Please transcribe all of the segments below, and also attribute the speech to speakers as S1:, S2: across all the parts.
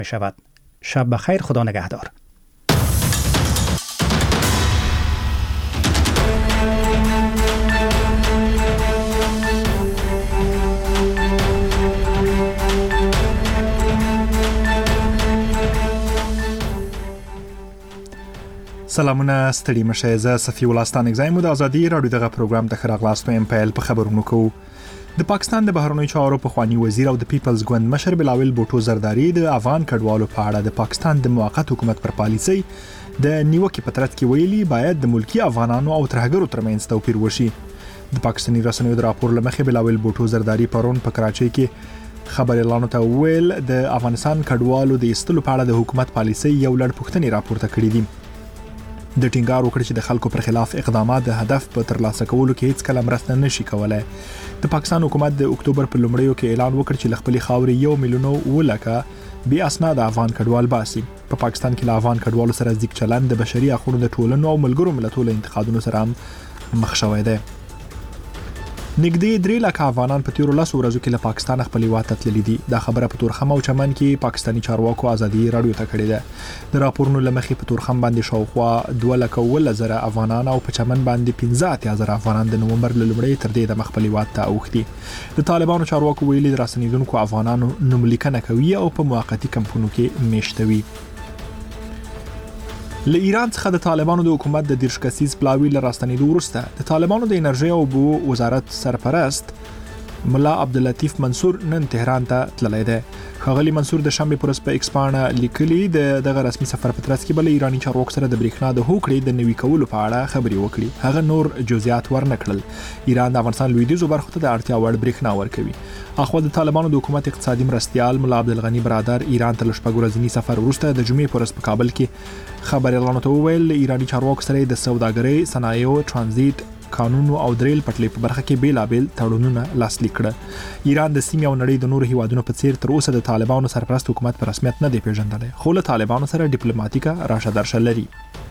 S1: شود. شب بخیر، خدا نگهدار.
S2: سلامونه، ستړي مشه. زه صفي الله ستانک زایم د ازادي رادیو دغه پروګرام ته خراغلاستو ام پیل په خبرونو کو. د پاکستان د بهرنیو چارو پخوانی وزیر او د پیپلز ګوند مشر بلاول بوټو زرداری د افغان کډوالو په اړه د پاکستان د موقت حکومت پر پالیسي د نیوکې په ترڅ کې ویلي باید د ملکی افغانانو او ترهګرو ترمنځ توپیر وشي. د پاکستاني رسنیو د راپور لمخې بلاول بوټو زرداری پرون په کراچۍ کې خبر اعلان ته ویل د افغانستان کډوالو د استلو په اړه د حکومت پالیسي یو لړ پوښتنې راپورته کړې دي. د ټینګار وکړ چې د خلکو پر خلاف اقدامات د هدف په ترلاسه کولو کې هیڅ کله مرسته نشي کولای. د پاکستان حکومت د اکتوبر په لومړیو کې اعلان وکړ چې خپل خاورې 1 میلیون ولکه بي اسناد افغان کډوال باسي. په پاکستان کې له افغان کډوالو سره ځیک چلند د بشري حقوقو د ټولنو او ملګرو ملتونو انتقادونو سره مخ شوی دی. نږدې 3 لک افغانان په تیرو 10 ورځو کې له پاکستان خپل هیواد ته تللي دي. دا خبره په تورخم او چمن کې پاکستاني چارواکو ازادي رادیو ته کړې ده. د راپورونو لمخې په تورخم باندې شاوخوا 2,10,000 افغانان او په چمن باندې 15,000 افغانان د نومبر لومړۍ تر دې د خپل هیواد ته اوښتي. د طالبانو چارواکو ویلي د راسنیدونکو افغانانو نوملیکنه کوي او په موقتی کمپونو کې میشتوي. له ایران څخه د طالبانو د حکومت د 10 کسیز پلاوی له راستنېدو وروسته د طالبانو د انرژي او اوبو وزارت سرپرست ملا عبداللطیف منصور نن تهران ته تللی دی. ښاغلي منصور د شنبې پر ورځ په ایکس باندې لیکلي دغه رسمي سفر په ترڅ کې بل ایرانی چارواکو سره د برېښنا د هوکړې د نوي کولو په اړه خبرې وکړي. هغه نور جزئیات ورنه کړل. ایران د افغانستان لویدیځو برخو ته د اړتیا وړ برېښنا ورکوي. اخو د طالبانو د حکومت اقتصادي مرستيال ملا عبدالغنی برادر ایران ته لشپږ ورځنی سفر وروسته د جمعې پر ورځ په کابل کې خبر اعلان ته وویل ایرانی چارواکو سره د سوداګرۍ، صنایعو، ترانزیت، قانونو او دریل پټلۍ په برخه کې بیلابل تړونونه لاسلیک کړه. ایران د سیمې او نړۍ د نورو هیوادونو په څیر تر اوسه د طالبانو سرپرست حکومت په رسمیت نه دی پیژندلی، خو له طالبانو سره ډیپلوماټیکه راشه درشه لري.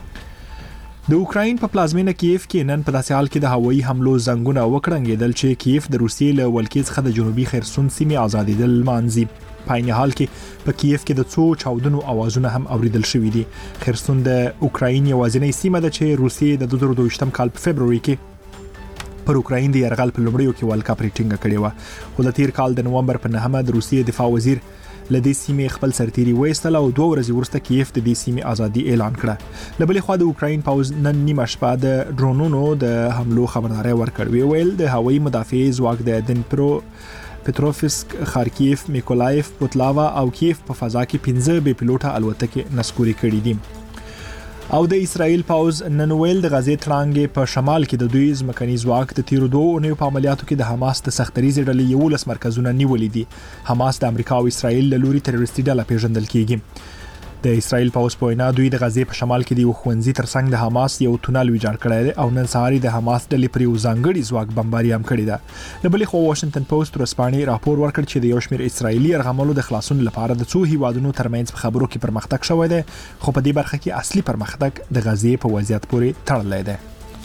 S2: د اوکراین په پلازمینه کیف کې نن په داسې حال کې د هوایي حملو زنګونه وکړنګېدل چې کیف د روسیې له ولکې څخه د جنوبي خرسون سیمې آزادېدل مانځي. په عین حال کې په کیف کې د څو چاودنو اوازونه هم اوریدل شوي دي. خرسون د اوکراین یوازینۍ سیمه ده چې روسیې د 2022 کال په فبرवरी کې پر اوکراین د یرغل په لومړیو کې ولکه پریټینګ کړې و. خو د تیر کال د نومبر په 9 د روسیې دفاع وزیر لدې سیمې خپل سرتیري وایستل او 2 ورځې وروسته کیف د دې سیمې ازادي اعلان کړه. له بلې خوا د اوکراین پوز نن نیمه شپه د ډرونونو د حملو خبرداري ورکړې. ویل د هوایي مدافع ځواک د دنپرو، پټروفسک، خارکیف، میکولایف، پوتلاوا او کیف په فضا کې 15 بې پیلوټه الوتکې نسکوري کړې دي. او د اسرائیل پوز نن ویل د غزې تړانګې په شمال کې د دوی ځمکني ځواک د تیرو 2 اونیو په عملیاتو کې د حماس د سختریزې ډلې 11 مرکزونه نیولې دي. حماس د امریکا او اسرائیل له لوري تروریستي ډله پیژندل کیږي. د اسرائیل پوز په وینا دوی د غزې په شمال کې د یو ښوونځي ترڅنګ د حماس یو تونل ویجاړ کړی دی او نن سهار د حماس ډلې پر یو ځانګړي ځواک بمباري هم کړې ده. له بلې خوا واشنگټن پوسټ ورځپاڼې راپور ورکړ چې د یو شمېر اسرائیلي یرغملو د خلاصون لپاره د څو هیوادونو ترمنځ په خبرو کې پرمختګ شوی دی، خو په دې برخه کې اصلي پرمختګ د غزې په وضعیت پورې تړلی دی.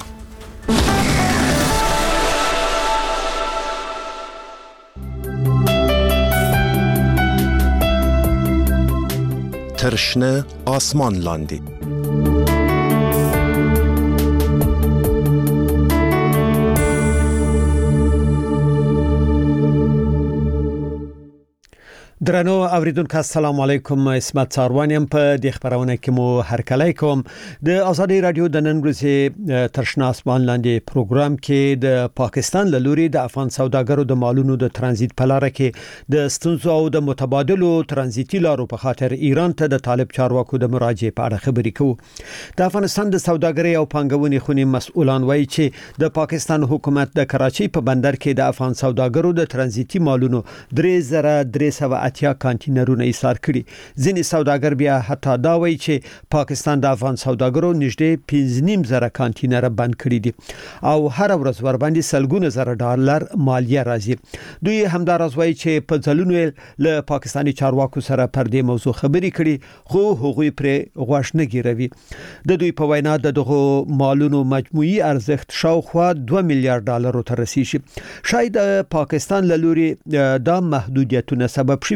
S3: ترشنه آسمان لاندی
S4: درنو اوریدونکو السلام علیکم. اسمت ساروانیم په دې خبرونه کې مو هرکلی کوم. د ازادي رادیو د نن ورځې ترشنه آسمان لاندې پروګرام کې د پاکستان له لوري د افغان سوداګرو د مالونو د ترانزیت په لار کې د ستونزو او د متبادلو ترانزیتي لارو په خاطر ایران ته د طالب چارواکو د مراجعه په اړه خبرې کوو. د افغانستان د سوداګرۍ او پانګونې خونې مسؤلان وایي چې د پاکستان حکومت د کراچۍ په بندر کې د افغان سوداګرو د ترانزیتي مالونو 3300 کانټینرونه ایثار کړي. ځینې سوداګر بیا حتی دا وایي چې پاکستان د افغان سوداګرو نږدې 15,000 کانټینر بند کړي دي او هر ورځ ور باندې سلګونه زره ډالر مالیه راځي. دوی همدارس وایي چې په ځلونو له پاکستاني چارواکو سره پر دې موضوع خبرې کړي خو هغوی پر غوښ نه ګیروي. د دوی په وینا دغه مالونو مجموعي ارزښت شاوخوا 2 میلیارډ ډالر ته رسیږي. شاید پاکستان له لوري دا محدودیتونه سبب شي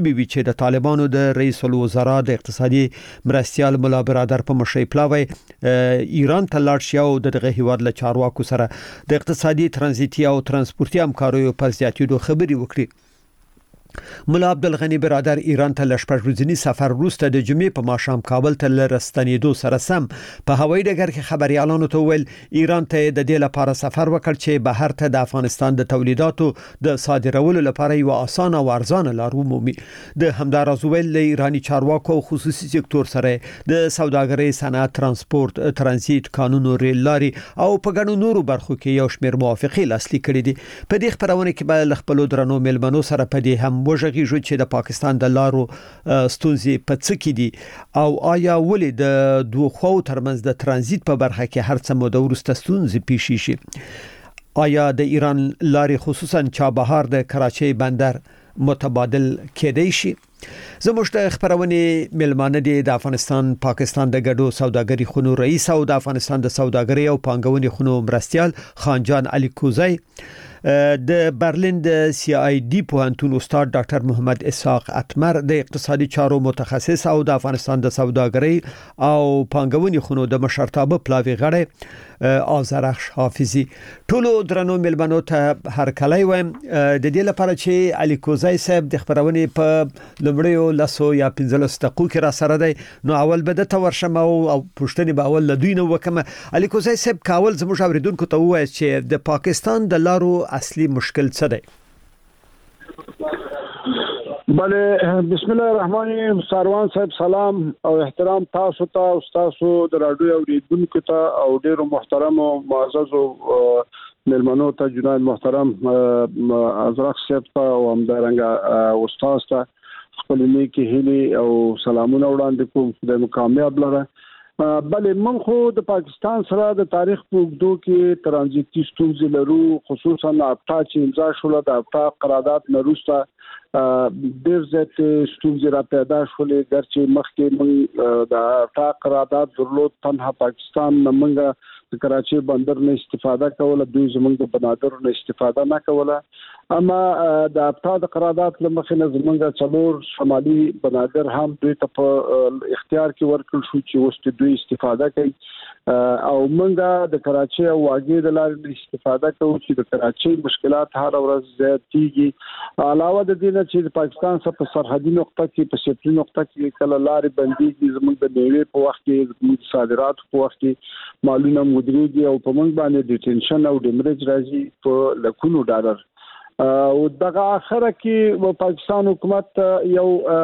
S4: شوی وی چې د طالبانو د رئیس الوزرا د اقتصادي مرستيال مولا برادر په مشرۍ پلاوی ایران ته لاړ شي او دغه هیواد له چارواکو سره د اقتصادي ترانزیتي او ترانسپورتي همکاریو په زیاتېدو خبري وکړي. مولا عبدالغنی برادر ایران ته لشپږ ورځنی سفر وروسته د جمعې په ماښام کابل ته لرستنېدو سره سم په هوایي ډګر کې خبريالانو ته ویل ایران ته د دې لپاره سفر وکړ چې بهر ته د افغانستان د تولیداتو د صادرولو لپاره یو اسانه او ارزانه لار ومومي. د همدارز ویل له ایرانی چارواکو او خصوصي سکتور سره د سوداګرۍ، صنعت، ترانسپورت، ترانزیت، قانون او ریل لاري او په ګڼو نورو برخو کې یو شمېر موافقې لاسلیک کړي دي. په دې خبرونه کې به خپل درنو ملمنو سره په دې هم وژغیږو چې د پاکستان د لارو ستونزې په څه کې دي او آیا ولې د دوه خو ترمنځ د ترانزیت په برخه کې هر څه موده ورسته ستونزې پیښ شي. آیا د ایران لارې خصوصا چابهار د کراچۍ بندر متبادل کېدای شي؟ زموږ د خبرونه ملمانه دي د افغانستان پاکستان د ګډو سوداګرۍ خونو رئیس او د افغانستان د سوداګرۍ او پانګونې خونو مرستيال خانجان علي کوزی، د برلین د سی آی ډي پوهنتون استاد ډاکټر محمد اسحاق اتمر، د اقتصادي چارو متخصص او د افغانستان د سوداګرۍ او پانګونې خونو د مشرتابه پلاوی غړی آذرخش حافظي. ټولو درنو ملمنو ته هر کله وایم د دې لپاره چې علي کوزی صاحب د خبرونه په لمړیو لاسو یا 15 دقیقو کې را سره دی، نو اول به د تورشم او پښتني به اول لدوی نو وکم. علي کوزی صاحب کاول زموږ اوریدونکو ته وایي چې د پاکستان د لارو اصلي مشکل څه دی؟
S5: بله، بسم الله الرحمن الرحیم. ساروان صاحب سلام او احترام تاسو ته او تاسو د رادیو اوریدونکو ته او ډیرو محترم او معزز ملمنو ته جناب محترم ازرق صاحب ته او همدارنګه استاد ته خپل نیکی هیلي او سلامونه وړاندې کوم د کامیاب لره. بله، من خو د پاکستان سره د تاریخ په اوږدو کې ترانزیتي ستونزې لرو، خصوصا افتا چې امضا شوله د افتا قرارداد نه وروسته ډېر زیات ستونزې را پیدا شولې. ګرچې مخکې موږ د افتا قرارداد درلود، تنها پاکستان نه موږ د کراچۍ بندر نه استفاده کوله، دوی زموږ د بنادر نه استفاده نه کوله. اما د افتا د قرارداد لمخې نه زموږ څلور شمالي بنادر هم دوی ته په اختیار کې ورکړل شو چې اوس دوی استفاده کوي او موږ د کراچۍ او واګې د لارې استفاده کوو چې د کراچۍ مشکلات هر ورځ زیاتېږي. علاوه د دې نه چې د پاکستان سره په سرحدي نقطه کې په سیفټي نقطه کې کله لارې بندېږي، زموږ د میوې په وخت کې، زموږ صادرات په وخت کې مالونه مدیریږي او په موږ باندې ډیټنشن او ډیمریج راځي په لکونو ډالر. او دغه اخره کې پاکستان حکومت یو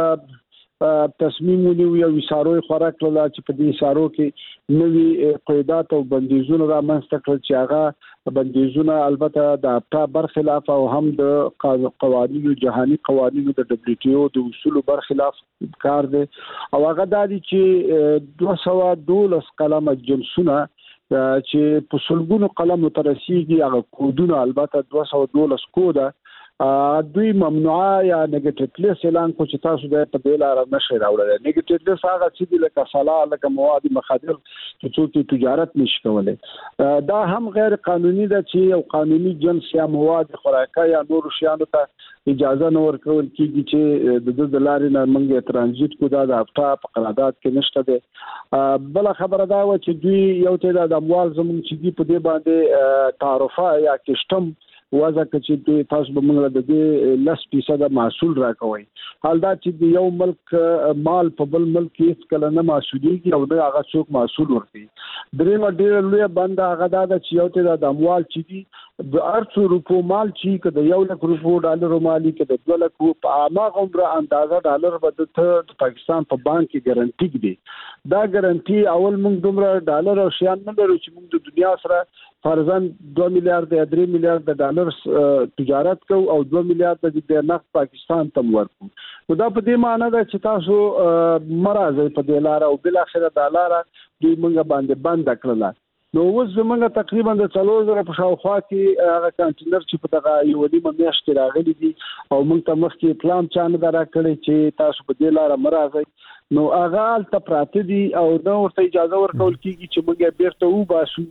S5: تصمیم ونیو، یو اشاره خوراک کړل چې په دې اشارو کې نوي قیدات او بندیزونه رامنځته کړل چې هغه بندیزونه البته د افتا برخلاف او هم د قوانینو جهاني قوانینو د دبليو ټي او د اصولو برخلاف کار دی. او هغه د دې چې 212 قلمه جنسونه چې په سلګونو قلم ترسيږي، هغه کودونه البته 212 کوده دوی ممنوعه یا نیگیټیو لیست اعلان کو چې تاسو د په دې لار نشئ راوړل. نیگیټیو لیست هغه چې لکه صلاح، لکه مواد مخدر چې څوک تجارت نشي کولای. دا هم غیر قانوني ده چې یو قانوني جنس یا مواد خوراکه یا نور شیانو ته اجازه نه ورکول کیږي چې د لارې نه منګه ترانزیت کو. دا د افتا په قرارداد کې نشته ده. بل خبره دا و چې دوی یو تعداد اموال زموږ چې دی په دې باندې تعرفه یا کشتم وضع چې تاسو به موږ د دې 10% محصول راکوي. حال دا چې یو ملک مال په بل ملک کې کله نه محصوليږي او دا هغه څوک محصول ورکړي. درېمه ډېر لوی بنده هغه دا چې یو ته د اموال چې دي د 800 روپو مال چې کده 1 لک روپو ډالر مالي کده 2 لک په هغه عمره اندازه ډالر به د پاکستان په بانک کې ګارانټي دي. دا ګارانټي اول موږ دومره ډالر او شیان نه لرو چې موږ د دنیا سره فرضاً 2 میلیارډ یا 3 میلیارډ ډالر تجارت کو او 2 میلیارډ د نفت پاکستان ته ورکو. نو دا په دې معنی ده چې تاسو مرزه په دې لار او بل اخر د لار دوی موږ باندې بند کړل. نو اوس زموږ تقریبا د 4000 په شاوخوا کې هغه کانټینر چې په دغه یو نیمه میاشت کې راغلي دي او موږ ته مخکې پلان چانه درا کړی چې تاسو په دې لار مرزه. نو هغه ته پراته دي او نو ورته اجازه ورکول کیږي چې موږ بیرته وباسو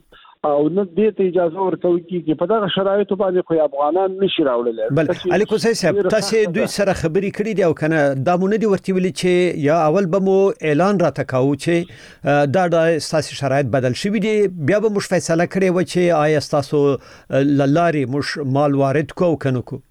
S5: او نه دې ته اجازه ورکوي چې په دغه شرایطو باندې خو افغانان نشي راوړل.
S4: بل علي کوزی صاحب تاسو دوی سره خبرې کړې دي او کنه دا مونږ دي ورته ویلي چې یا اول به مو اعلان را تکاو چې دا اساسي شرایط بدل شوي دي بیا به موږ فیصله کړې و چې آیا تاسو لاري موږ مال وارد کو کنه کو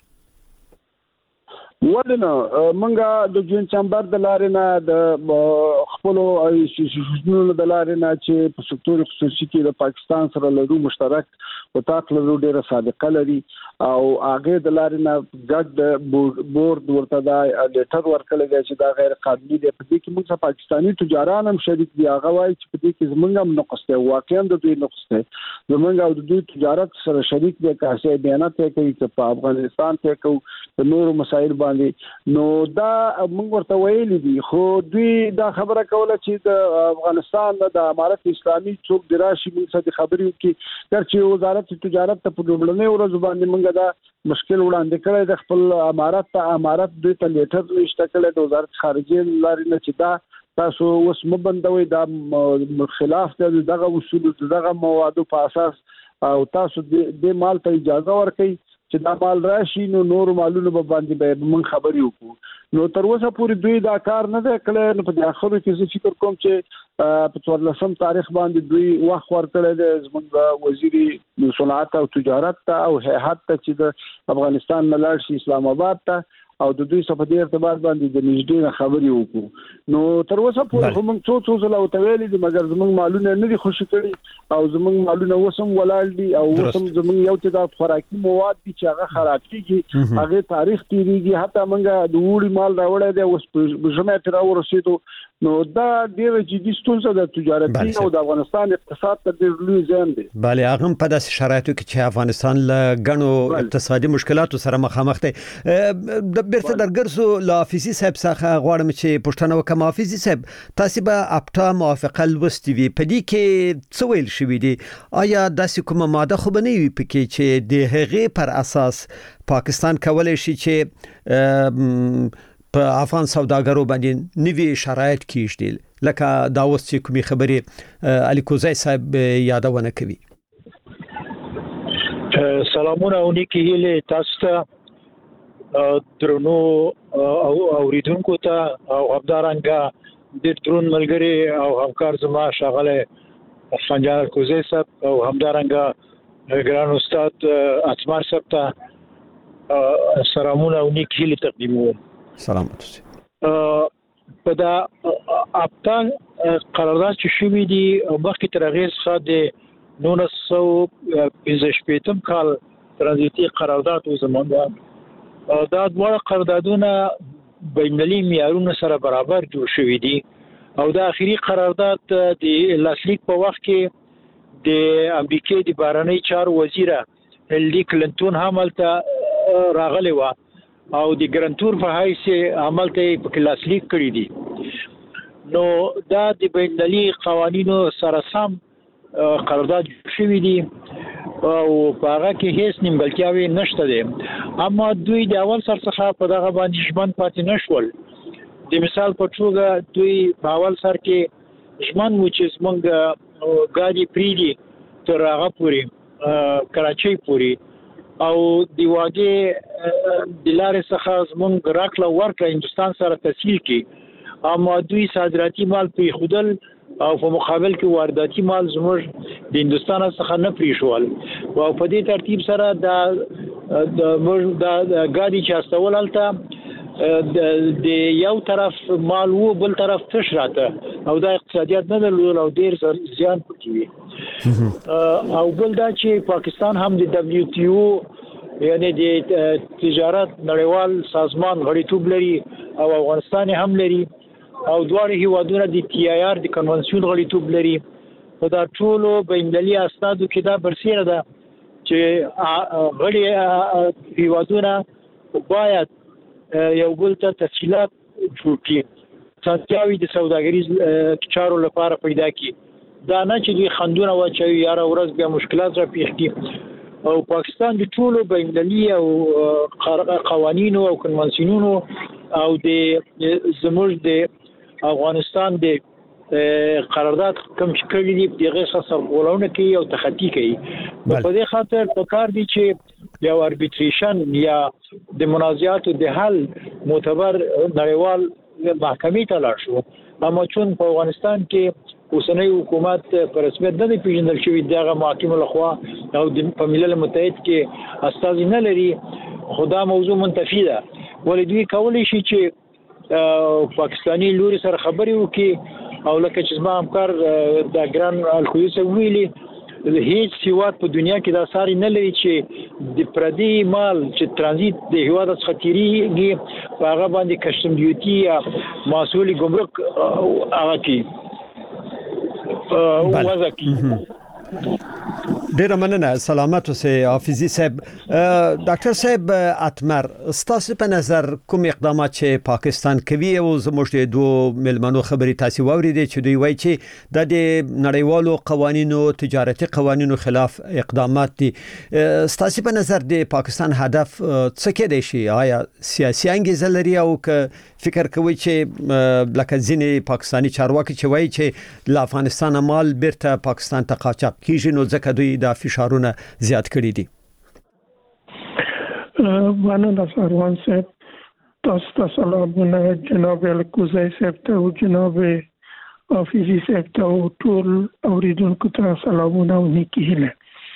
S5: ولنه منګه د جون چمبر د لارې نه د خپل انسټیټیوشنونو د لارې نه چې په سکتور خصوصي کې د پاکستان سره لرو مشترک وتاق لرو ډیره صادقه لري او هغه د لارې نه ګډ بورډ ورته دا لیټر ورکړل دی چې دا غیر قانوني دی. په دې کې موږ پاکستاني تجاران هم شریک دي. هغه وایي چې په دې کې زمونږ هم نقص دی واقعا د دوی نقص دی. زمونږ او د دوی تجارت سره شریک دي که بیانات کوي چې په افغانستان کې کوي د نورو مسایل نو دا موږ ورته ویلي دي خو دوی دا خبره کوله چې د افغانستان د امارت اسلامي څوک دراشي موږ څه خبرې وکړي چې وزارت تجارت ته په لومړنۍ ورځ باندې موږ دا مشکل وړاندې کړی د خپل امارت دوی ته لیټر نشته کړی د وزارت خارجه لارې نه چې دا تاسو اوس مبندوي دا خلاف دغه اصول دغه موادو په اساس او تاسو د مال ته اجازه ورکړئ چې دا مال راشي نو نور مالونه به باندې به من خبري وکړو. نو تر اوسه پورې دوی دا کار نه دی کړی. نو په اخر کې زه فکر کوم چې په 14 تاریخ باندې دوی وخت ورکړی دی زموږ وزیر صنعت او تجارت ته او هيئت ته چې د افغانستان نه لاړ شي اسلام آباد ته او د دوی څخه په دې ارتباط باندې د نږدې خبري وکړو. نو تر اوسه پورې موږ څو ځله وتویل دي مګر زموږ مالونه نه دي خوشی کړي او زموږ مالونه وسم ولاړ دي او وسم زموږ یو څه د خوراکي مواد دي چې هغه خراب کیږي هغه تاریخ تیریږي حتی موږ د وړي مال راوړی دی اوس په جمعه تر ورسېدو. نو دا ډیره جدي ستونزه د تجارتي او د افغانستان اقتصاد ته ډېر لوی زیان دی.
S4: بله هغه په داسې شرایطو کې چې افغانستان له غنو اقتصادي مشکلاتو سره مخامخ دی. د بیرته درګرځو له حافظي صاحب څخه غواړم چې پوښتنه وکم. حافظي صاحب تاسو به اپټا موافقه لوستي وي په دې کې څه ویل شوی دی؟ آیا داسې کومه ماده خو به نه وي پکې چې د هغې پر اساس پاکستان کولای شي چې په افغان سوداګرو باندې نوي شرایط کیږي لکه دا اوس چې کومي خبرې علي کوزی صاحب یادونه کوي؟
S6: سلامونه او نیکی هیله تاسو ته درنو او اوریدونکو ته او همدارنګه د درون ملګری او همکار زما شغله خنجان کوزی صاحب او همدارنګه ګران استاد اتمار صاحب ته سلامونه او نیکی هیله تقدیموم.
S4: سلامت
S6: په دا اپټا قرارداد چې شوی دی مخکې تر هغه څخه د 1915 کال ترانزیتي قرارداد و زمونږ دا ډول قراردادونه بینالمللي معیارونو سره برابر جوړ شوی دي او دا اخیری قرارداد د لاسلیک په وخت کې د امریکای د بهرنی چارو وزیر هیلری کلینټون همالته راغلی و او د ګرانتور په حیث عمل ته په لاسلیک کړی دي. نو دا د بینالمللي قوانینو سره سم قرارداد شوی دی او په هغه کې هیڅ نیمګړتیاوې نشته دي اما دوی د اول سر څخه په دغه باندې ژمن پاتې نشول. د مثال په توګه دوی په اول سر کې ژمن و چې زمونږ ګاډي پریدي تر هغه پورې کراچۍ پورې او دی واګه د لارې څخه زمونږ راکله ورکړه هندستان سره تسهیل کی اما دوی صادراتي مال پرې خودل او په مقابل کې وارداتي مال زموږ د هندستان څخه نه پریښول او په دې ترتیب سره د ګاډي چاستول هلته د یو طرف مال وو بل طرف تش راته او دا اقتصادیات نه درلود او ډیر زیان پکې وي. او بل دا چې پاکستان هم د دبليو ټي او یعنی د تجارت نړیوال سازمان غړیتوب لري او افغانستان هم لري او دواړه هیوادونه د ټي آی آر د کنونسیون غړیتوب لري. په دا ټولو بینالمللي اسنادو کې دا برسېره ده چې غړي هیوادونه باید یو بل ته تفصیلات جوړ کړي ساتیاوي د سوداګریز چارو لپاره پیدا کړي. دا نه چې دوی خندونه واچوي یاره ورځ بیا مشکلات را پیښ کړي. او پاکستان د ټولو بینالمللي او قوانینو او کنونسیونونو او د زموږ د افغانستان د قرارداد کوم چې کړی دی دغه سرغړونه کوي او تخطی کوي په دې خاطر په کار دي چې یو اربیټریشن یا د منازعاتو د حل معتبر نړیوال محکمې ته لاړ شو. اما چون په افغانستان کې اوسنۍ حکومت په رسمیت نه پیژندل شوی دغه محاکمو لخوا او په ملل متحد کې استازي نه لري، خدا موضوع منتفی ده. ولې دوی کولی شي چې پاکستانی لوري سره خبري وکړي او لکه چې زما همکار د ګران الخویس ویلي هیڅ هیواد په دنیا کې دا ساري نه لري چې د پردي مال چې ترانزیت د هیواد څخه تیریږي په هغه باندې کسټم ډیوټي یا مسؤلي ګمرک هغه کې وضع کی.
S4: ډیر مننه. سلامت اوسئ حافظي صاحب. ډاکټر صاحب اتمر، ستاسو په نظر کوم اقدامات چې پاکستان کوي او زموږ د دوه ملمنو خبري تاسو واوریدئ چې دوی وایي چې د نړیوالو قوانینو تجارتي قوانینو خلاف اقدامات دي، ستاسو په نظر د پاکستان هدف څه کېدای شي؟ آیا سیاسي انګیزه لري او که فکر کوي چې لکه ځینې پاکستانی چارواکي چې وایي چې له افغانستان مال بیرته پاکستان ته قاچاق کیږي نو ځکه دوی دا فشارونه زیات کړی دي؟
S7: مننه سروان صاحب، تاسو ته سلامونه، جناب الکوزی صاحب ته او جناب حافظي صاحب ته او ټول اوریدونکو ته سلامونه او نیکی هیله.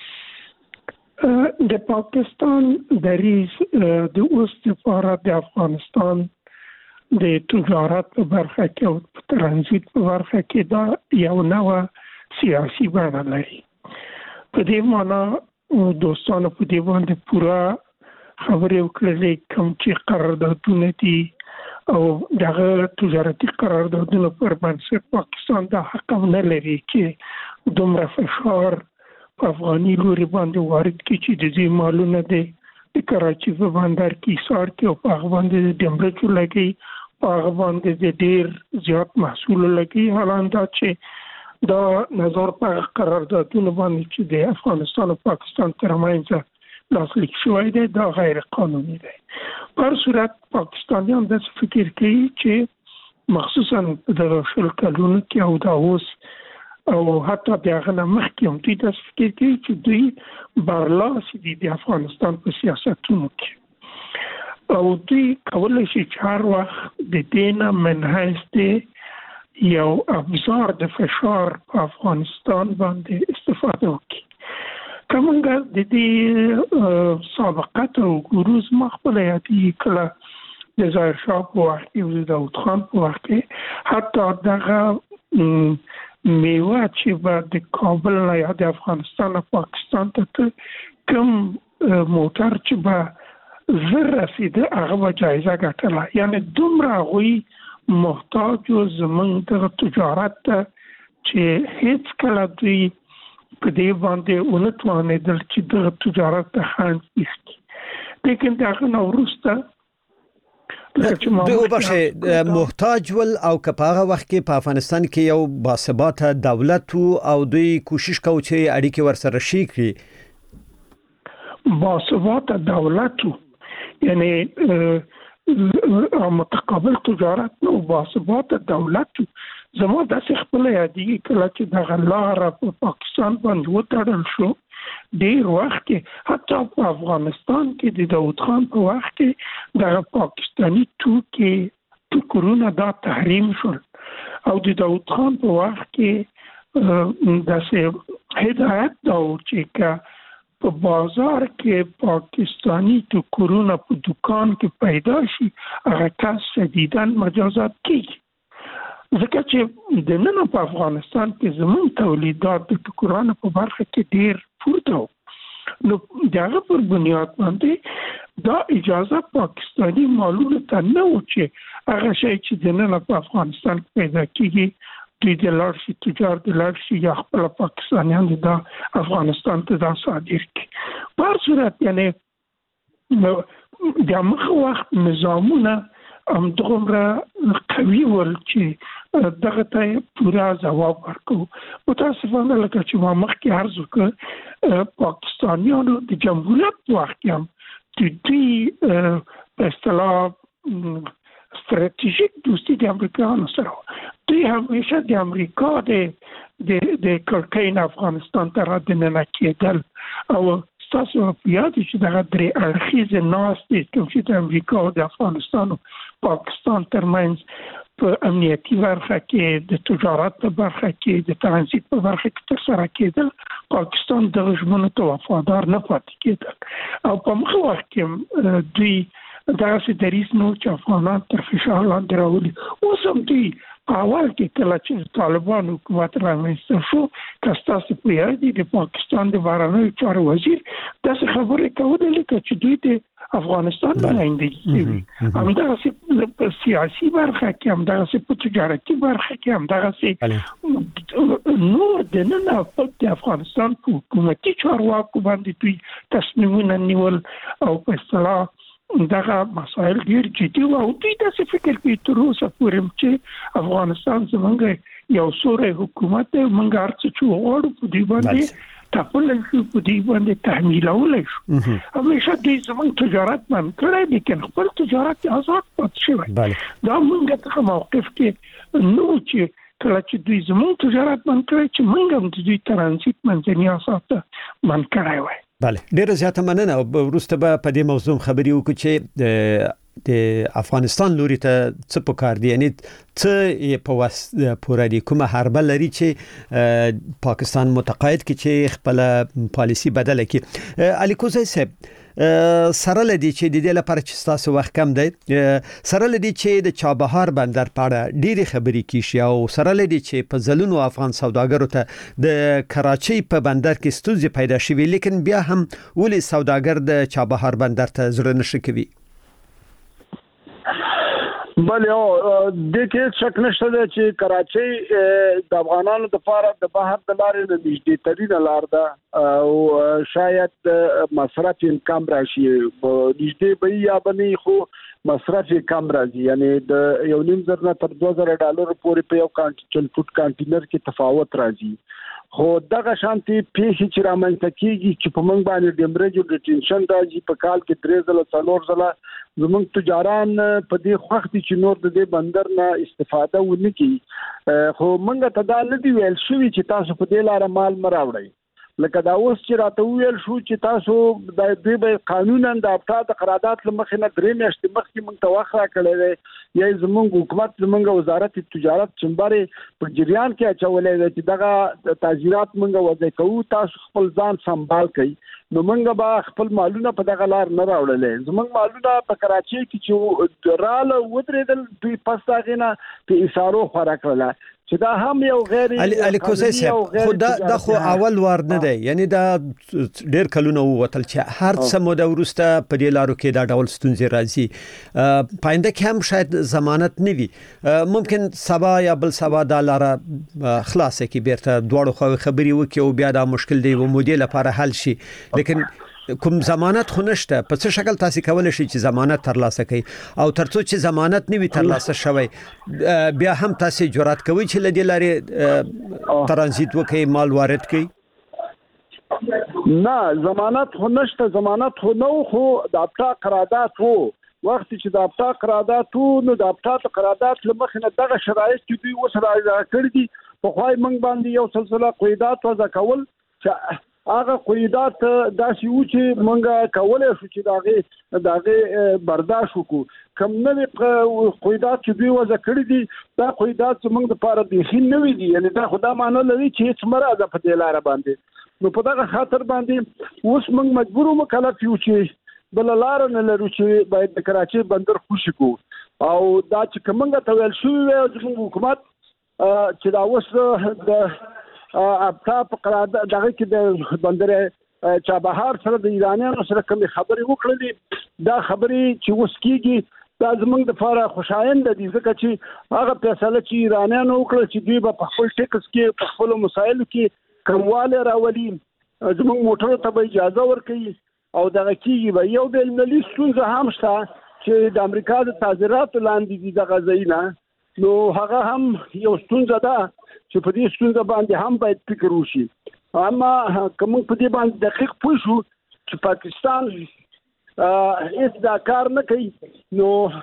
S7: د پاکستان دریز د اوس لپاره د افغانستان د تجارت په برخه کې او ترانزیت په برخه کې دا یو نوې سیاسي بڼه لري. په دې معنا دوستانو په دې باندې پورا خبرې وکړلې کوم چې قراردادونه دي او دغه تجارتي قراردادونه پر بنسټ پاکستان دا حق نه لري چې دومره فشار په افغاني لوري باندې وارد کړي چې د دې مالونه د کراچي په بندر کې ایثار کې او په هغه باندې د ډیمبرچو لګي، په هغه باندې د ډیر زیات محصول لګي. حالان دا چې دا نظر په قراردادونه باندې چې د افغانستان او پاکستان ترمنځ لاسلیک شوی دی دا غیر قانوني دی. په هر صورت پاکستانیان د فکر کوي چې مخصوصا د شل کلونو کې او دا اوس او حتی دغه نه مخکې هم دوی د فکر کوي چې دوی برلاسی دي د افغانستان په سیاستونو کې او دوی کولی شي چې هر وخت د دې نه منحیث دی یو ابزار د فشار په افغانستان باندې استفاده وکړي. کومه د دې سابقه او ګروز مخبله یادي کله د ظاهر شاه په وخت کې او د داود خان په وخت کې حتی دغه میوه چې به د کابل نه یا د افغانستان او پاکستان ته کوم موټر چې به زر رسیده هغه به جایزه ګټله. یعنی دومره هغوی محتاج و زمونږ دغه تجارت ته چې هیڅ کله دوی په دې باندې ونه توانېدل چې دغه تجارت ته خنډ ایښکي. لیکن دغه نه وروسته
S4: دوی باشه محتاج ول او که په هغه وخت کې په افغانستان کې یو باثباته دولت او دوی کوشش کوي چې اړیکې ورسره شي کړي.
S7: باثباته دولت یعنی متقابل تجارت نو باثباته دولت زموږ د خپل یادي کله چې د غلار په پاکستان باندې وټړل شو ډیر وخت کې حتی په افغانستان کې د داود خان په وخت کې د پاکستانی ټوکرونه دا تحریم شول او د داود خان په وخت کې داسې هدایت دا چې په بازار کې پاکستانی ټوکرونه په دکان کې پیدا شي هغه کس شدیداً مجازات کیږي. ځکه چې د نن په افغانستان کې زموږ تولیدات د ټوکرانو په برخه کې ډیر پورته وو نو دغه پر بنیاد باندې دا اجازه پاکستانی مالونو ته نه و چې هغه شی چې د نن په افغانستان کې پیدا کیږي دوی د لارشي تجار د لارشي یا خپل پاکستانیان د افغانستان ته دا صادر کړي. په هر صورت یعنی د مخ وخت نظامونه همدغومره قوي ول چې دغه ته پورا ځواب ورکړو. متاسفانه لکه چې ما مخکې عرض وکړ پاکستانیانو د جمهوریت په وخت کې هم د دوی په اصطلاح ستراتیژیک دوستي د امریکایانو سره دوی همیشه د امریکا د کړکۍ افغانستان ته راځنه کېدل او تاسو په یاد چې دغه درې اړخیز ناستې کوم چې د امریکا او د افغانستان او پاکستان ترمنځ په امنیتي برخه کې د تجارت په برخه کې د ترانزیت په برخه کې ترسره کېدل پاکستان د ژمنو ته وفادار نه پاتې کېدل او په مخ وخت کې دوی دا سې دریس نو چې افغانان تر فشار لاندې راولي اوس هم دوی اول کې کله چې طالبان حکومت رامنځته شو کستاسو په یاد دي د پاکستان د بهرنیو چارو وزیر داسې خبرې کولې لکه چې دوی د افغانستان نمائندګي همدغه په سیاسي برخه کې همدغه په تجارتي برخه کې همدغه نور د نن د افغانستان په حکومتي چارواکو باندې دوی تصمیمونه نیول او په اصطلاح دغه مسائل ډیر جدي او دوی داسې فکر کوي تر اوسه پورې چې افغانستان زمونږ یو سوري حکومت دی موږ هرڅه چې وغواړو په دې باندې تاسو شو په دې باندې تحمیلول شو همیشه دوی زمونږ تجارت باندې کړی لیکن خپل تجارت آزاد پاتې شوی دا موږ ته موقف کې نو چې کله چې دوی زمونږ تجارت باندې کړی چې موږ هم د دوی ترانزیت منځني اساس ته باندې کړی وای
S4: بله ډیره زیاته مننه او وروسته به په دې موضوع خبرې وکړو چې د افغانستان لوري ته څه پکار دي یعنی څه په پوره دي کومه حربه لري چې پاکستان متقاعد کی چې خپل پالیسی بدله کی علي کوزی صاحب سره لدی چې د دې لپاره چې تاسو وخت کم دی سره لدی چې د چابهار بندر په اړه ډېری خبرې کیشي او سره لدی چې په ځلونو افغان سوداګرو ته د کراچۍ په بندر کې ستونزې پیدا شوې لیکن بیا هم ولې سوداګر د چابهار بندر ته زړه نشي کوي
S5: بله د کې شک نشته چې کراچۍ د افغانانو لپاره د بهر د لارې د نږدې ترين لار ده او شاید مصرف کم راشي نږدې به یا بنې خو مصرف کم راځي یعنی د $1.5 نه تر $2,000 پورې په یو فوټ کانټینر کې تفاوت راځي خو دغه شانتي پیښې چې رامنځته کیږي چې په موږ باندې ډیمریج ډیټنشن راځي په کال کې 3 ځله زموږ تجاران په دې وخت چې نور د دې بندر نه استفاده ونه کوي خو موږ ته دا نه دی ویل شوی چې تاسو په دې لار مال مراوړئ لکه دا اوس چې راته ویل شو چې تاسو د دوی به قانونا د افتا د قرارداد لمخې نه 3 میاشتې مخکې موږ ته وخت راکړی دی یا زموږ حکومت زموږ وزارت تجارت چمبرې په جریان کې اچولې دی چې دغه تعزیرات موږ وضع کوو تاسو خپل ځان سنبال کړئ نو موږ به خپل مالونه په دغه لار نه راوړلې زموږ مالونه په کراچۍ کې چې رااله ودرېدل دوی پس داغې نه په اشارو خورا کړله چې دا هم یو غیر
S4: علي کوزی صاحب خو دا خو اول وار نه دی یعنی دا ډېر کلونه ووتل چې هر څه موده ورسته په دې لارو کې دا ډول ستونزې راځي پاینده کې هم شاید ضمانت نه وي ممکن سبا یا بل سبا دا لار خلاصه کې بیرته دواړو خبرې وکړي او بیا دا مشکل دی و مودې لپاره حل شي لیکن کوم ضمانت خو نشته په څه شکل تاسو کولای شئ چې ضمانت ترلاسه کړئ او ترڅو چې ضمانت نه وي ترلاسه شوی بیا هم تاسو جرأت کوئ چې لدی لارې ترانزیت وکړئ مال وارد کړئ
S5: نه ضمانت خو نشته ضمانت خو نو خو د افتا قرارداد وو وخت چې د افتا قرارداد وو نو د افتا قرارداد لمخې نه دغه شرایط چې دوی وسره کړی دي په خوای منګ باندې یو سلسله قیدات وضع کول چې هغه قیدات داسې و چې مونږه کولای شو چې داغه برداشت وکړو کوم نه قیدات چې دوی وضع کړی دي دا قیدات زموږ لپاره بيخي نه وي دي یعنی دا خدا معنی لري چې هیڅ مرزه په دې لار باندې نو په دغه خاطر باندې اوس موږ مجبور مکلف یو چې بل لار نه لرو چې باید د کراچۍ بندر خوشی کو او دا چې کومه ته ویل شو د حکومت چې دا اوس د افتا په قرارداد دغه کې د بندر چابهار سره د ایرانیانو سره کوم خبرې وکړلې دا خبرې چې اوس کېږي دا زموږ د لپاره خوشایند دي ځکه چې هغه فیصله چې ایرانیانو وکړه چې دوی په خپل ټیکس کې په خپل مسایلو کې کمواله راولي زموږ موټر ته به اجازه ورکړي او دغه کېږي به یو بل ملي ستونزه هم شته چې د امریکا د تعزیراتو لاندې دي دغه ځایونه نو هغه هم یو ستونزه ده چې په دې ستونزه باندې هم باید فکر وشي اما کوم په دې باندې دقیق پوه شو چې پاکستان هیڅ دا کار نه کوي نو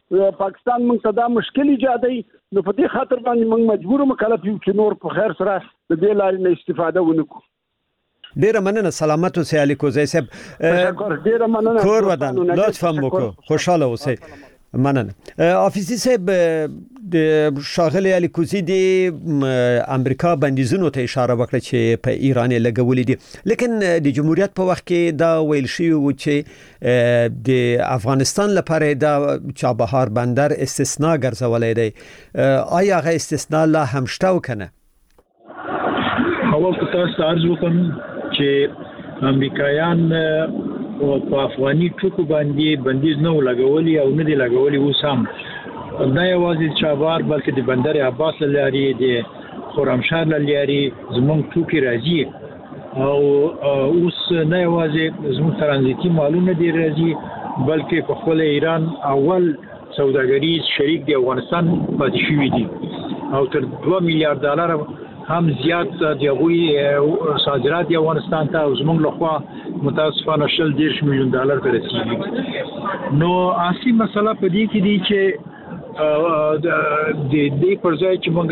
S5: پاکستان موږ ته دا مشکل ایجادوي. نو په دې خاطر باندې موږ مجبور مکلف یو چې نور په خیر سره د دې لارې نه استفاده ونکړو.
S4: ډیره مننه. سلامت اوسئ علي کوزی صاحب.
S5: ډیره مننه.
S4: کور ودان لطفا وکړو. خوشاله اوسئ. مننه. حافظي صاحب د شاغلي علي کوزی د امریکا بندیزونو ته اشاره وکړه چې په ایران لګولې دي، لیکن د جمهوریت په وخت کې دا ویل شوی و چې د افغانستان لپاره دا چابهار بندر استثناء ګرځولې دی. آیا هغه استثناء لا هم شته او کنه؟
S6: اول که تاسو عرض وکم چې امریکایان په افغاني ټکو باندې بندیز نه لګولي او نه دی لګولي اوس هم نه یوازې چابهار بلکې د بندر عباس لاري د خرمشهر لاري زموږ ټوکي راځي او اوس نه یوازې زموږ ترانزیتي مالونه دی راځي بلکې په خپل ایران اول سوداګریز شریک دی افغانستان پاتې شوی دی او تر 2 میلیارډ ډالر هم زیات دی غوي صادرات افغانستان ته زموږ لخوا متاسفانه 10 میلیون ډالر ته رسیدي. نو اصلي مسله په دې کې دی چې د دې پرځای چې موږ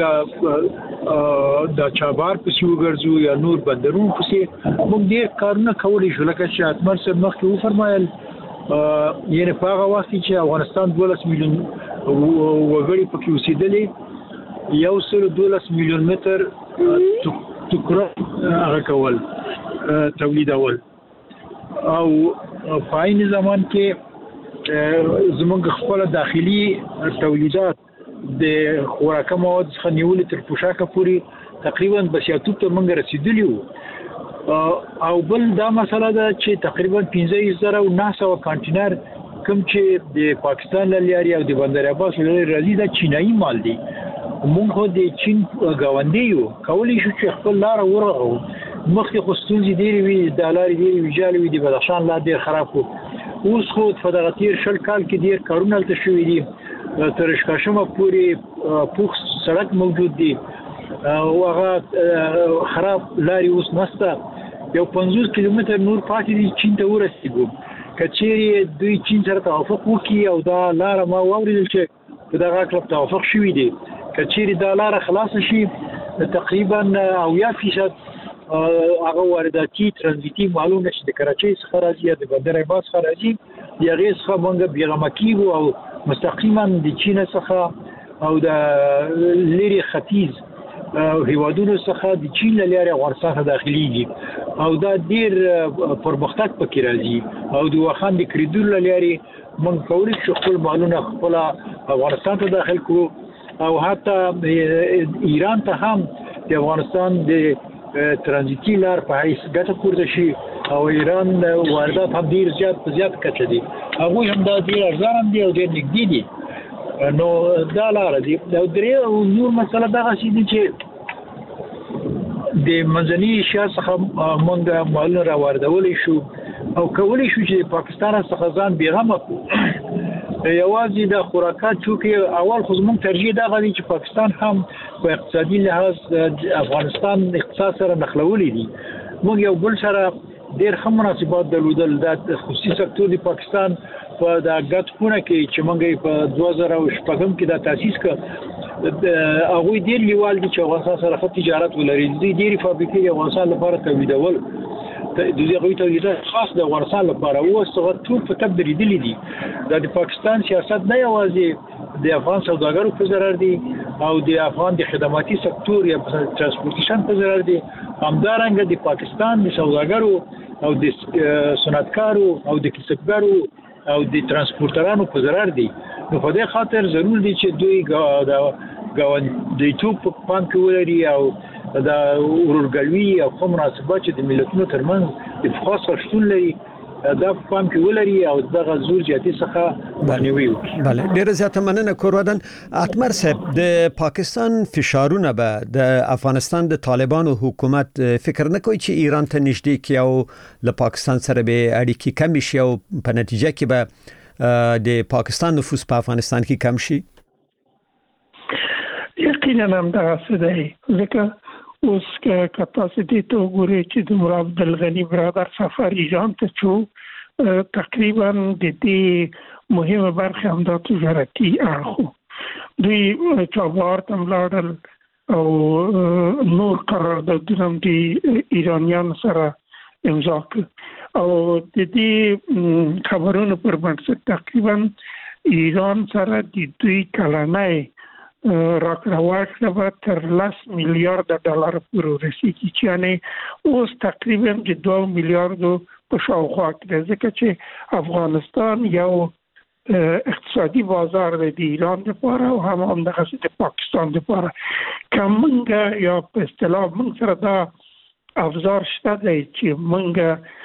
S6: د چابهار په سیو ګرځو یا نور بندرونو په سي موږ ډېر کارونه کولای شو لکه چې اتمر صاحب مخکې وفرمایل یعنی په هغه وخت چې افغانستان 12 میلیون وګړي پکې اوسېدلې 112 میلیون متر ټوکر هغه کول تولیدول او په عین زمان کې زمونږ خپل داخلي تولیدات د خوراکه مواد څخه نیولې تر پوشاکه پورې تقریبا بسیاتوب ته موږ رسیدلی وو او بل دا مسله ده چې تقریبا 15900 کانټینر کوم چې د پاکستان لاري او د بندر عباس لاري راځي دا چینایي مال دی. موږ د چین غونډې یو کولی شو چې خپل لار ورغو مخکې خو ستونزې ډېرې وي د لارې ډېرې ویجاړې وي د بدخشان لار ډېر خراب کړو. اوس خو په دغه تیر شل کال کې ډېر کارونه هلته شوي دي تر شکاشمه پورې پوخ سړک موجود دی او هغه خراب لارې اوس نسته. یو 50 کیلومتر نور پاتې دي چین ته ورسېږو. که چیرې دوی چین سره توافق وکړي او دا لاره ما واورېدل چې په دغه کلب توافق شوي دي که چیرې دا لاره خلاصه شي تقریبا 90% هغه وارداتي ترانزیتي مالونه چې د کراچۍ څخه راځي یا د بندر عباس څخه راځي د هغې څخه موږ بیغمه کیږو او مستقیما د چین څخه او د لرې ختیځ هیوادونو څخه د چین له لارې افغانستان ته داخليږي او دا ډېر پرمختګ پکې راځي او د واخان د کریډور له لارې موږ کولی شو خپل مالونه خپل افغانستان ته داخل کړو او حتی ایران ته هم د افغانستان د ترانزیتي لار په حیث ګټه پورته شي او ایران واردات هم ډېر زیات کچه دي هغوی هم دا ډېر ارزانه دي او ډېر نږدې دي. نو دا لاره دي او درې نور مسله دغسې دي چې د منځني ایشیا څخه موږ مالونه راواردولی شو او کولی شو چې پاکستان څخه ځان بېغمه کړو. یوازې د خوراکات چونکې اول خو زموږ ترجیح دغه دی چې پاکستان هم په اقتصادي لحاظ افغانستان اقتصاد سره نښلولی دي. موږ یو بل سره ډېر ښه مناسبات درلودل. د خصوصي سکتور د پاکستان په د ګډ خونه کې چې موږ یې په 2006 کې دا تاسیس کړ هغوی ډېر لیوال دي چې افغانستان سره ښه تجارت ولري. دوی ډېرې فابریکې د افغانستان لپاره تولیدول د هغوی تولیدات خاص د افغانستان لپاره اوس هغه ټول په تب درېدلي دي. دا د پاکستان سیاست نه یوازې د افغان سوداګرو په ضرر دی او د افغان د خدماتي سکتور یا ترانسپورټیشن په ضرر دی همدارنګه د پاکستان د سوداګرو او د صنعتکارو او د کسبګرو او د ترانسپورټرانو په ضرر دی. نو په دې خاطر ضرور دی چې دوی د ګاونډیتوب په پام کې ولري او دا ورورګلوي او ښه مناسبات چې د ملتونو ترمنځ د پخوا څخه شتون لري دا په پام کې ولري او دغه زور زیاتي څخه مخنیوي وکړي.
S4: بله ډېره زیاته مننه کور ودان. اتمر صاحب د پاکستان فشارونه به د افغانستان د طالبانو حکومت فکر نه کوي چې ایران ته نږدې کړي او له پاکستان سره به اړیکې کمې شي او په نتیجه کې به د پاکستان نفوذ په افغانستان کې کم شي؟
S7: یقینا هم دغسې دی ځکه اوس که تاسو دې ته وګورئ چې د عبدالغني برادر سفر ایران ته شو تقریبا د دې مهمه برخه هم د تجارتي اړخ دوی چابهار ته ولاړل او نور قراردادونه د ایرانیان سره امضا کړ او د دې خبرونو پر بنسټ تقریبا ایران سره د دوی کلنۍ راکړه ورکړه تر 10 میلیارډ ډالر پورې رسیدي چې یعنی اوس تقریبا د 2 میلیارډ په شاوخوا کې ځکه چې افغانستان یو اقتصادي بازار دی د ایران لپاره او هم د پاکستان لپاره کومه یا په اصطلاح موږ سره دا افزار شته دی چې موږ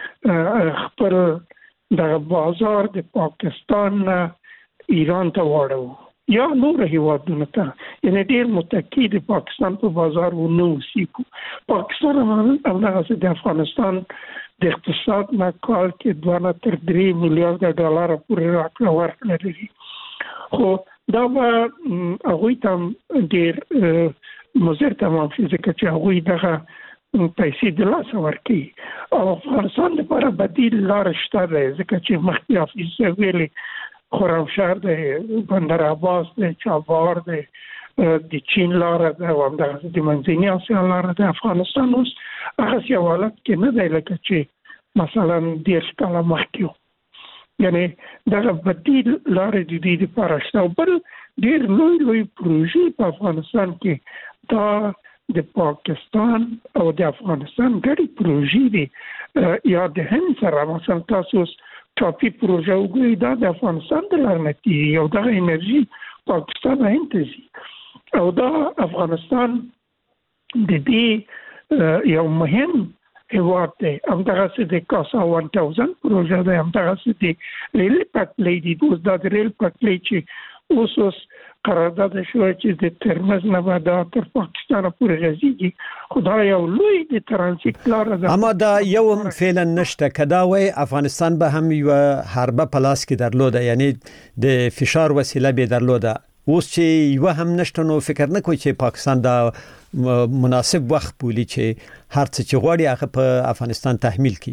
S7: خپل د بازار د پاکستان ایران ته واړو یا نور هیوادونو ته یعنی ډیر متکی د پاکستان په بازار ونه وسیکو پاکستان هم د افغانستان د اقتصاد نه کال کې 2 تر 3 میلیارډ ډالر پورې راکړه ورکړه لري خو دا هغه ته ډیر مزر تمام شي ځکه چې هغه دغه پیسې د لاس ورکړي او افغانستان لپاره بدیل لار شته ځکه چې مخکې افیس ویلي خرمشهر د بندر عباس د چابهار د چین لار د همدغه د منځنۍ اسیا لار د افغانستان اوس هغه حالت کې نه دی لکه چې مثلا د ښکلا مخکیو یعنی دغه بدیل لار د دې لپاره شته بل ډېر لوی پروژې په افغانستان کې دا د پاکستان او د افغانستان ګډې پروژې دي یا د هند سره مثلا تاسو ټاپي پروژه وګورئ دا د افغانستان د لارنتي یو د انرژي پاکستان هندسي او دا افغانستان د دې یو مهم هیواد دی همدغه د کاسا 1000 پروژه ده همدغه د ریل پټلۍ دی د ریل پټلۍ چې اوس قرارداد شوی چې د ترمز نه بعد تر پاکستان پورې راځي خدای یو لوی د ترانزیت لار ده
S4: اما دا یو فعلا نشته کدا وای افغانستان به هم یو حربه پلاس کې درلوده یعنی د فشار وسیله به درلوده اوس چې یو هم نشته نو فکر نه کوي چې پاکستان دا مناسب وخت بولی چې هر څه چې غواړي هغه په افغانستان تحمیل کړي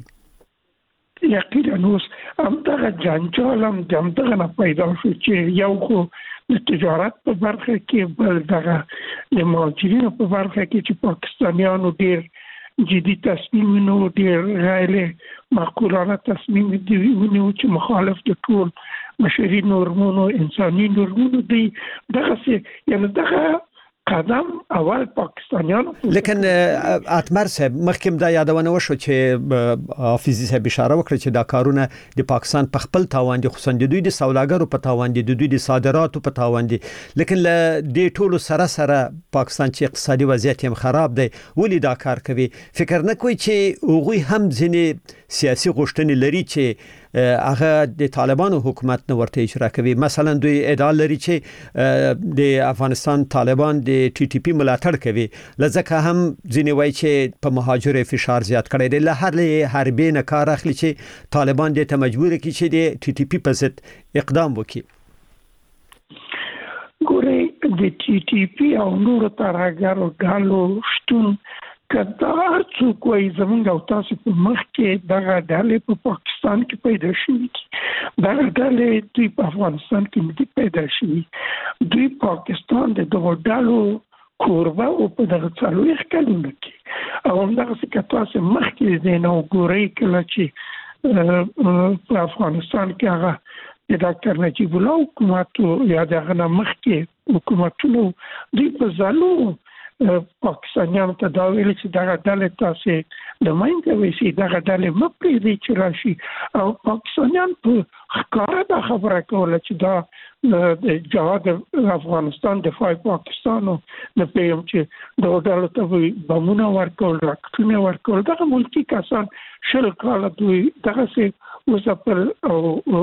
S7: یقینا اوس همدغه جنجال هم دغه نه پیدا شو چې یو خو د تجارت په برخه کې بل دغه د مهاجرینو په برخه کې چې پاکستانیانو ډېر جدي تصمیم نو ډېر غیر معقولانه تصمیم دی ونیو چې مخالف د ټول بشري نورمونو انساني نورمونو دی دغه یعنی دغه قدم اول پاکستانیانو
S4: لیکن اتمر صاحب مخکې دا یادونه وشو چې حافظي صاحب اشاره وکړه چې دا کارونه د پاکستان په خپل تاوان دي خصوصا د دوی د سوداګرو په تاوان دي د دوی د صادراتو په تاوان دي لیکن د ټولو سره پاکستان چې اقتصادي وضعیت هم خراب دی ولې دا کار کوي فکر نه کوي چې هغوی هم ځینې سیاسي غوښتنې لري چې هغه د طالبانو حکومت نه ورته اجرا کوي مثلا دوی ادعا لري چې د افغانستان طالبان د ټي ټي پی ملاتړ کوي لکه هم ځینې وایي چې په مهاجر فشار زیات کړی دی له هر حربې نه کار اخلي چې طالبان دې ته مجبور کړي چې د ټي ټي پی په ضد اقدام وکړي
S7: ګورې د ټي ټي پی او نور ترهګرو ډلو شتون کدا څوک وایي زمونږ او تاسو په مخ کې دغه ډلې په پاکستان کې پیدا شوې دغه ډلې دوی په افغانستان کې نه پیدا شوې دوی پاکستان د دغه ډلو کوربه او په دغه څلوېښت کلونو کې او همدغه څه تاسو مخ کې دی نو ګورئ کله چې په افغانستان کې هغه د ډاکټر نجیب الله حکومت یا دغه مخ کې حکومتونو دوی په ځالو پاکستانیانو ته دا ویل چې دغه ډلې تاسو د ماینده وسی دغه ډلې مپری دي چې راشي او پاکستانیان په ښکاره دا خبره کوله چې دا د جهاد افغانستان دفاع پاکستانو نه پېم چې د ډلو ته بمونه ورکول راکټونه ورکول دغه ملکی کسان شل کاله دوی دغه څه وسپل او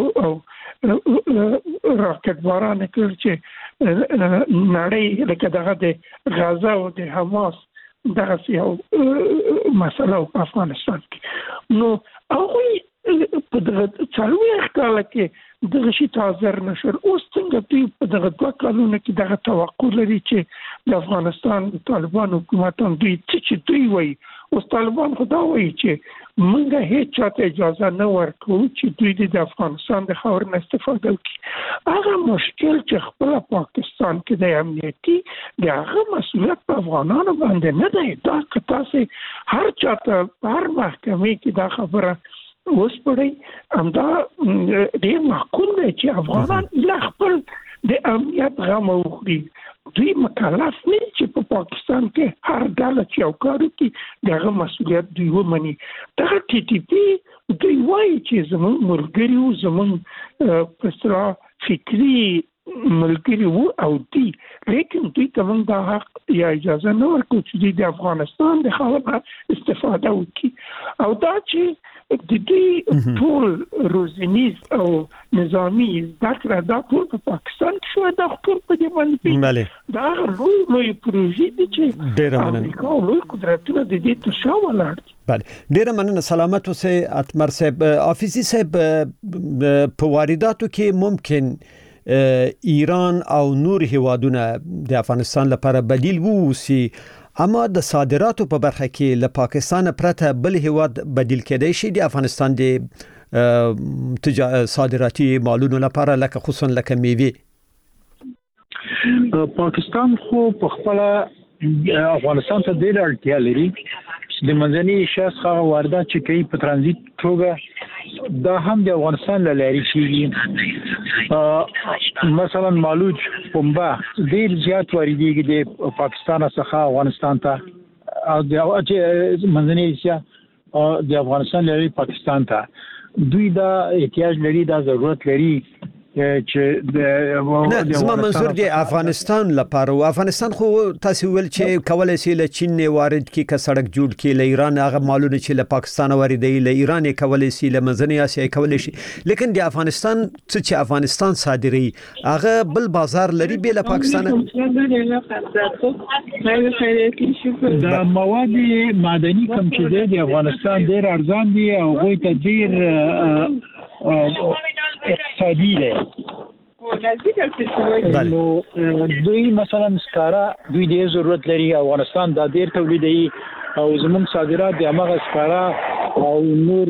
S7: راکټ باران کړ چې نړۍ لکه دغه د غزا او د حماس دغه یو مسله په افغانستان کې نو هغه په دغه څلوېښت کاله کې دغه شي تازر نشر اوس څنګه دوی په دغه 2 کلونو کې دغه توقع لري چې د افغانستان طالبان حکومت هم دوی چې دوی وایي اوس طالبان خدا وایي چې موږ هیڅ چاته اجازه نه ورکوو چې دوی د افغانستان د خاور نه استفاده وکړي. هغه مشکل چې خپل پاکستان کې د امنیتي د هغه مسؤلیت په افغانانو باندې نه دی. دا که تاسو هر چاته هر محکمې کې دا خبره اوس پړی همدا ډېر معقول دی چې افغانان لا خپل د امنیت غم وخوري. دوی مکلف نه چې په پاکستان کې هر ډله چې یو کار وکړي دغه مسؤلیت دوی ومني. دغه TTP دوی وایي چې زموږ ملګري زموږ په اصطلاح فکري ملګري وو او دي، لیکن دوی ته موږ دا حق یا اجازه نه ورکوو چې دوی د افغانستان د خاور استفاده وکړي. او دا چې د دې ټول روزنیز او نظامی ذکر دا ټول په پاکستان کې شو، دا ټول په دې باندې دا لوی پروژې دي چې ډېر امریکا لوی قدرتونه د دې تشا ولاړ دي.
S4: بله ډېر مننه. سلامت اوسئ اتمر صاحب. حافظي صاحب په وارداتو کې ممکن ایران او نور هیوادونه د افغانستان لپاره بدیل ووسی، اما د صادراتو په برخه کې له پاکستان پرته بل هیواد بدیل کېدای شي د افغانستان د صادراتي مالونو لپاره، لکه خصوصا لکه میوه.
S6: پاکستان خو په خپل افغانستان ته ډېر اړتیا لري. د منځني ایشیا څخه واردات چې کوي په ترانزیت توګه دا هم د افغانستان له لارې کېږي. مثلا مالوج پنبه ډېر زیات واردېږي د پاکستان څخه افغانستان ته، او د منځني ایشیا د افغانستان له لارې پاکستان ته. دوی دا احتیاج لري، دا ضرورت لري چې د
S4: زما منظور دی افغانستان لپاره. افغانستان خو تاسو ول چې کولای شي له چین وارد کی که سړک جوړ کی، له ایران هغه مالونه چې له پاکستان واردوي، له ایران کولای شي، له منځنۍ اسیا کولای شي، لیکن د افغانستان چې افغانستان صادري هغه بل بازار لري به له پاکستان.
S6: د مواد معدني کوم چې د افغانستان ډیر ارزان دي او غوي ته ډیر اقتصادي دی. نو دوی مثلا سکاره دوی ډیر ضرورت لري، افغانستان دا ډیر تولیدي او زموږ صادرات د هغه سکاره او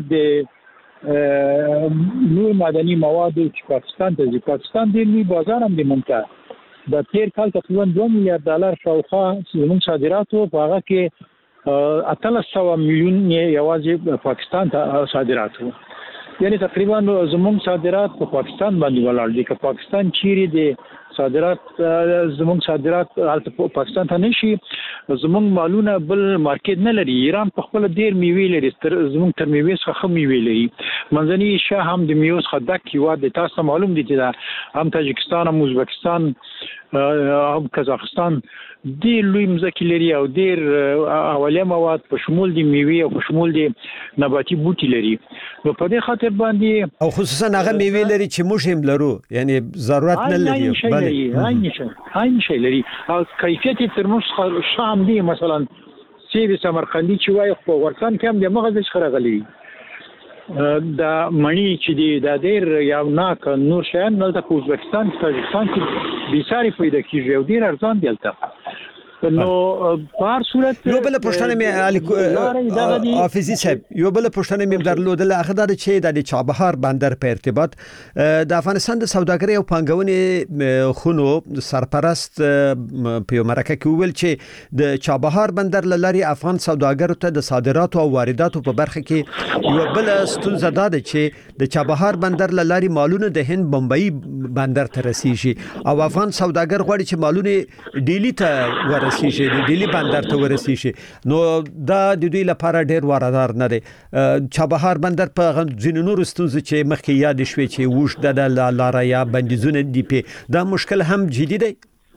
S6: نور معدني مواد چې پاکستان ته ځي. پاکستان ډیر لوی بازار هم دی. ممکن د تیر کال تقریبا $2 میلیارډ شاوخوا زموږ صادرات او هغه کې 1300 میلیون یوازې پاکستان ته صادرات وو. یعنی تقریبا زموږ صادرات په پاکستان باندې ولاړ دي. که پاکستان چیرې د صادرات زموږ صادرات په پاکستان ته نشي، زموږ مالونه بل مارکیټ نه لري. ایران په خپل ډیر میوه لري، زموږ تر میوه څخه میوه لري. منځني ایشیا هم د میوه څخه ډک هیواد دی. تاسو معلوم دي چې هم تاجکستان، هم ازبکستان، هم قزاقستان ډیر لوی مځکې لري او ډیر اولیه مواد په شمول د میوه او په شمول د نباتي بوټي لري. نو په دې خاطر باندې
S4: او خصوصا هغه میوه لري چې موږ هم لرو، یعنی ضرورت نه لري.
S6: هاي شي لري او کیفیت تر موږ شام دی. مثلا سیب سمرقندی چې وای خو ورسان کې هم د مغز خرغلی دا مڼی چې دی دا ډیر یو ناک نور شیان نه د ازبکستان تاجکستان کې بیساری پیدا کیږي او ډیر ارزان دي البته. نو په هر صورت
S4: یو بل پښتنه مې حافظي صاحب یو بل پښتنه مې درلودل اخدار چې د چابهار بندر په ارتباط د افغانستان د سوداګرۍ او پانګونې خونو سرپرست په یو مرکه کې ویل چې د چابهار بندر لاري افغان سوداګرو ته د صادراتو او وارداتو په برخه کې یو بل ستونزه ده چې د چابهار بندر لاري مالونه د هند بمبئی بندر ته رسیږي او افغان سوداګر غواړي چې مالونه ډیلی ته د ډیلی بندر ته ورسیږي. نو دا د دوی لپاره ډیر واردار نه دی. چابهار بندر په ځینو نور ستونزې چې مخکې یاد شوي چې وښ د لاره یا بندیزونه دی په دا مشکل هم جدي دی.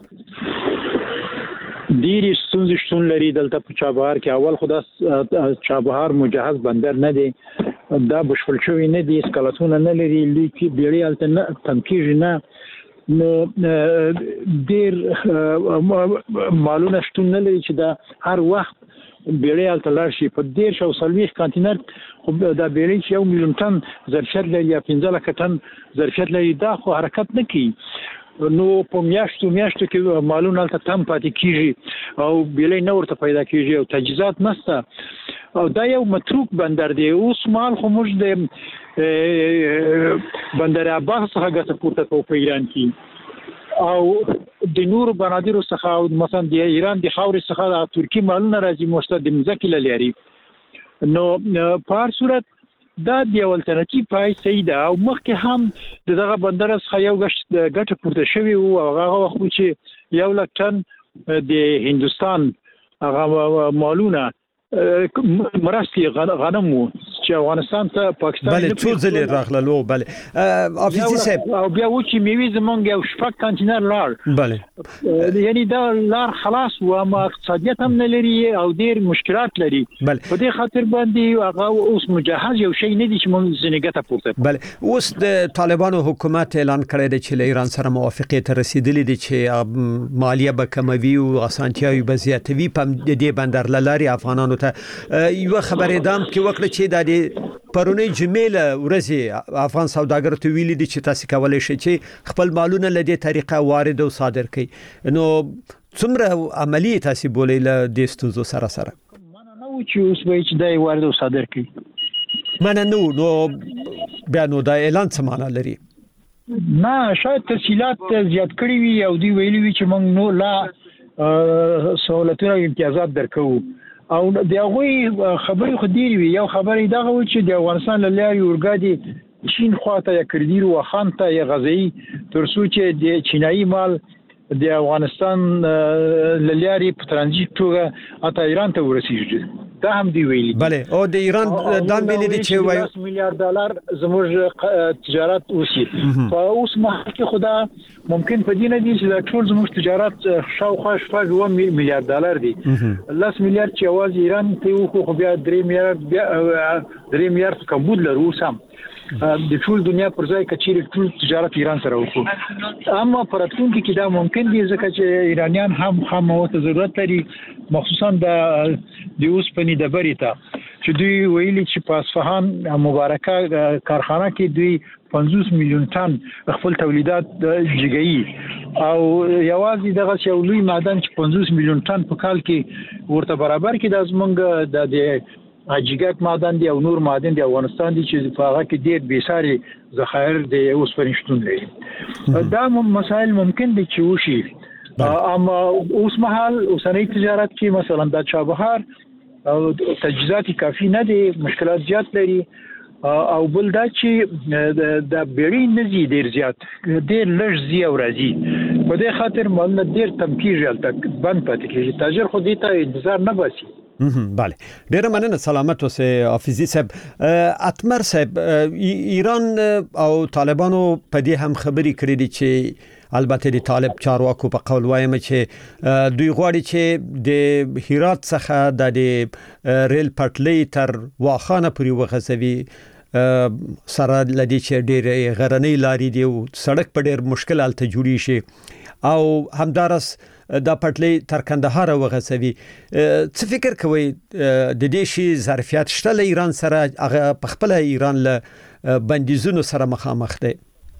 S6: ډیری ستونزې شتون لري دلته په چابهار کې. اول خدا چابهار مجهز بندر نه دی، دا بشپړ شوی نه دی، اسکالاتونه نه لري، لیکي بیړۍ الته نه تمکیږي نه. نو ډیر مالونه شتون نه لري چې دا هر وخت بیړۍ الته لاړ شي. په 140 کانتینر دا بیړۍ چې 1 میلیون ټن ظرفیت لري یا 15 لک ټن ظرفیت لري، دا خو حرکت نه کوي. نو په میاشتو کې مالونه ته تم پاتې کیږي او بیلې نو ورته پیدا کیږي او تجهیزات نشته او دا یو متروک بندر دی. اوس مال خو موږ د بندر عباس څخه ګټه پورته کوو په ایران کې او د نور بنادر څخه او مثلا د ایران د خاورې څخه د ترکی مالونه راځي مشته د مزکل لري. نو په هر صورت دا د یو الټرناتیو پای سیده او مخکې هم دغه بندر څخه یو ګټه پورته شوی او هغه وخت چې 1 لک ټن د هندستان هغه مالونه مرستي غنم چې افغانستان ته پاکستان
S4: بله څو ځلې راغللو. بله افیزي صاحب
S6: او بیا و چې میوي زمونږ یو شپږ کانټینر لار
S4: بله
S6: یعنی دا لار خلاص و ما اقتصادیت هم نه لري او ډیر مشکلات لري.
S4: بله
S6: په دې خاطر باندې هغه اوس مجهز یو شی نه دي چې موږ زنګته پورته.
S4: بله اوس د طالبانو حکومت اعلان کړی دی چې له ایران سره موافقه ته رسیدلی دي چې مالیه به کموي او اسانتیاوي به زیاتوي په دې بندر لاري افغانانو ته. یو خبرې دام کې وکړه چې د پرونی جمیله ورځي افغان سوداګر ته ویلي دي چې تاسو کولای شئ چې خپل مالونه له دې طریقه وارد او صادر کړئ. نو څومره عملی تاسو بولئ له دې ستونزو سره
S6: منه نو چې اوس به چې دای وارد او صادر کړي
S4: منه نو بیا نو دا اعلان څه معنا لري؟
S6: نه شاید تفصيلات زیات کړی وي او دی ویلي وي چې موږ نو لا سہولتونه او امتیازات درکو او د هغه خبرې خو ډیری وي. یو خبرې دا و چې د افغانستان له لارې اورګادي چین خواته یا کردیر او خان ته یا غزي ترڅو چې د چینایي مال د افغانستان له لارې په ترانزیت توګه اته ایران ته ورسیږي. دا هم دی ویلي.
S4: بله او د ایران دام ویلي دي چې وایي
S6: $10 میلیارډ زموږ تجارت وسی په اوس مهال کې خدا ممکن په دې نه دي چې ټول زموږ تجارت شاوخوا $1 میلیارډ دي. 10 میلیارډ چې اواز ایران ته خو بیا 3 میلیارډ کمبود لرو سم د ټول دنیا پر ځای کچېر ټول تجارت ایران سره وکړو. اما پراتونکو کې دا ممکن دي ځکه چې ایرانیان هم خاموته ضرورت لري مخصوصا د اوسپنې د بریتا چې دوی ویلي چې په اصفهان مبارکه کارخانه کې دوی 50 میلیون ټن خپل تولیدات جګی او یوازې دغه یو لوی معدن چې 50 میلیون ټن په کال کې ورته برابر کې د زمونږ د اجګات معدن دی او نور معدن دی افغانستان دی چې په هغه کې ډېر بیساري ذخایر دی اوسپنې شتون لري. دا مسائل ممکن دي چې وشي اما اوس مهال اوسنۍ تجارت کې مثلا د چابهار او تجهیزات کافي نه دي مشکلات زیات لري او بل دا چې د بیرین نزي ډیر زیات ډیر لږ زی او راځي په دې خاطر مال ډیر تمکیږي تک بند پاتې کیږي. تاجر خو دې ته انتظار نه باسي.
S4: بله ډیره مننه سلامت اوسه حافظي صاحب. اتمر صاحب ایران او طالبانو په دې هم خبري کړې دي چې البته د طالب چارواکو په قول وایم چې دوی غواړي چې د هرات څخه د ریل پټلۍ تر واخانه پورې وغځوي سره لدی چې ډېر غرنۍ لارې دی او سړک په ډېر مشکل حالت جوړی شي او همدارس دا پټلۍ تر کندهار وغځوي. څه فکر کوي د دې شی ظرفیت شته له ایران سره هغه په خپل ایران له بندیزونو سره مخامخ دی؟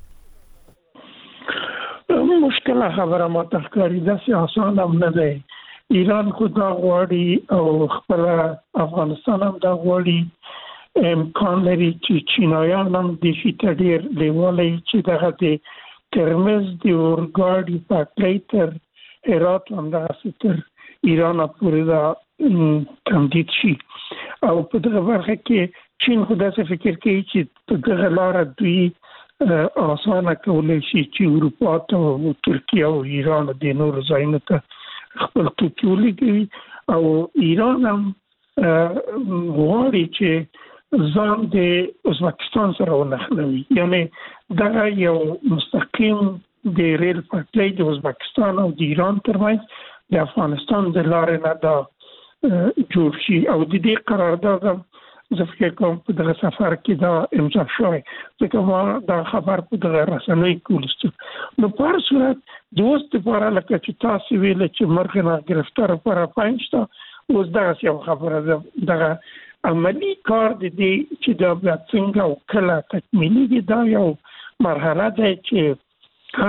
S7: مشکله خبره ماته ښکاري داسې آسان هم نه دی. ایران خو دا غواړي او خپل افغانستان هم دا غواړي امکان لري چې چینایان هم د شي ته ډېر لیوالی چې دغه د ترمز د اورګاډي پټلۍ تر هرات هم دغه تر ایران پورې دا تمدید شي او په دغه برخه کې چین خو داسې فکر کوي چې په دغه لاره دوی آسانه کولی شي چې اروپا ته او ترکیه او ایران د نور ځایونو ته خپل توکي ولېږي او ایران هم غواړي چې ځان د ازبکستان سره ونښلوي. یعنی دغه یو مستقیم د ریل پټلۍ د ازبکستان او د ایران ترمنځ د افغانستان د لارې نه دا جوړ شي او د دې قرارداد زه فکر کوم په دغه سفر کې دا امضا شوی ځکه ما دا خبر په دغه رسنۍ کې ولوست. نو په هر صورت د اوس لپاره لکه چې تاسو ویل چې مرغ نه گرفتار پر پنځه اوس دغه یو خبره ده دغه عملی کار د دې چې دا څنګه او کله تکمیلي دا یو مرحله ده چې هم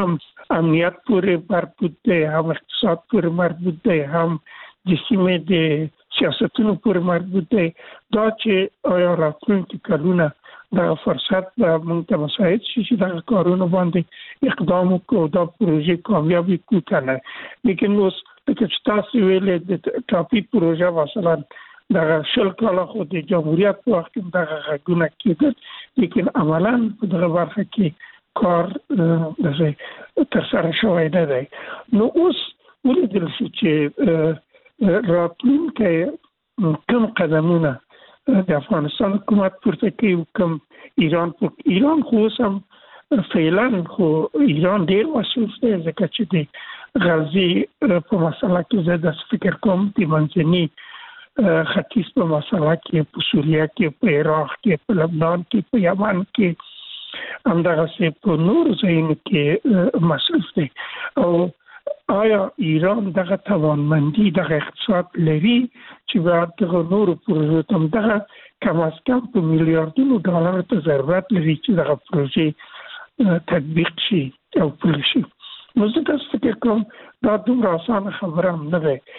S7: امنیت پورې مربوط دی، هم اقتصاد پورې مربوط دی، هم د سیمې د سیاستونو پورې مربوط دی. دا چې آیا راتلونکي کلونه دا فرصت موږ ته مساعد شي چې دا کارونه باندې اقدام وکړو، دا پروژې کامیاب کړو کنه. لیکن اوس لکه چې تاسو ویلې د ټاپي پروژه مثلا دا شل کاله خو د جمهوریت په وخت کې دا غږونه کېدل، لیکن عملاً په دغه برخه کې کار تر سره شوی نه دی. نو اوس ولیدل شو چې راتلونکي کوم قدمونه د افغانستان حکومت پورته کوي، کوم ایران خو هم فعلا خو ایران ډیر مصروف دی، ځکه چې د غزې په مسله کې زه د فکر کوم د منځني ختیځ په مسله کې، په سوریه کې، په عراق کې، په لبنان کې، په یمن کې، همدغسې په نورو ځایونو کې مصروف دی. او آیا ایران دغه توانمندي، دغه اقتصاد لري چې باید دغه نورو پروژو ته دغه کم از کم په میلیاردونو ډالر ته ضرورت لري چې دغه پروژې تطبیق شي او پلي شي؟ نو زه تاسو فکر کوم دا دومره اسانه خبره هم نه ده.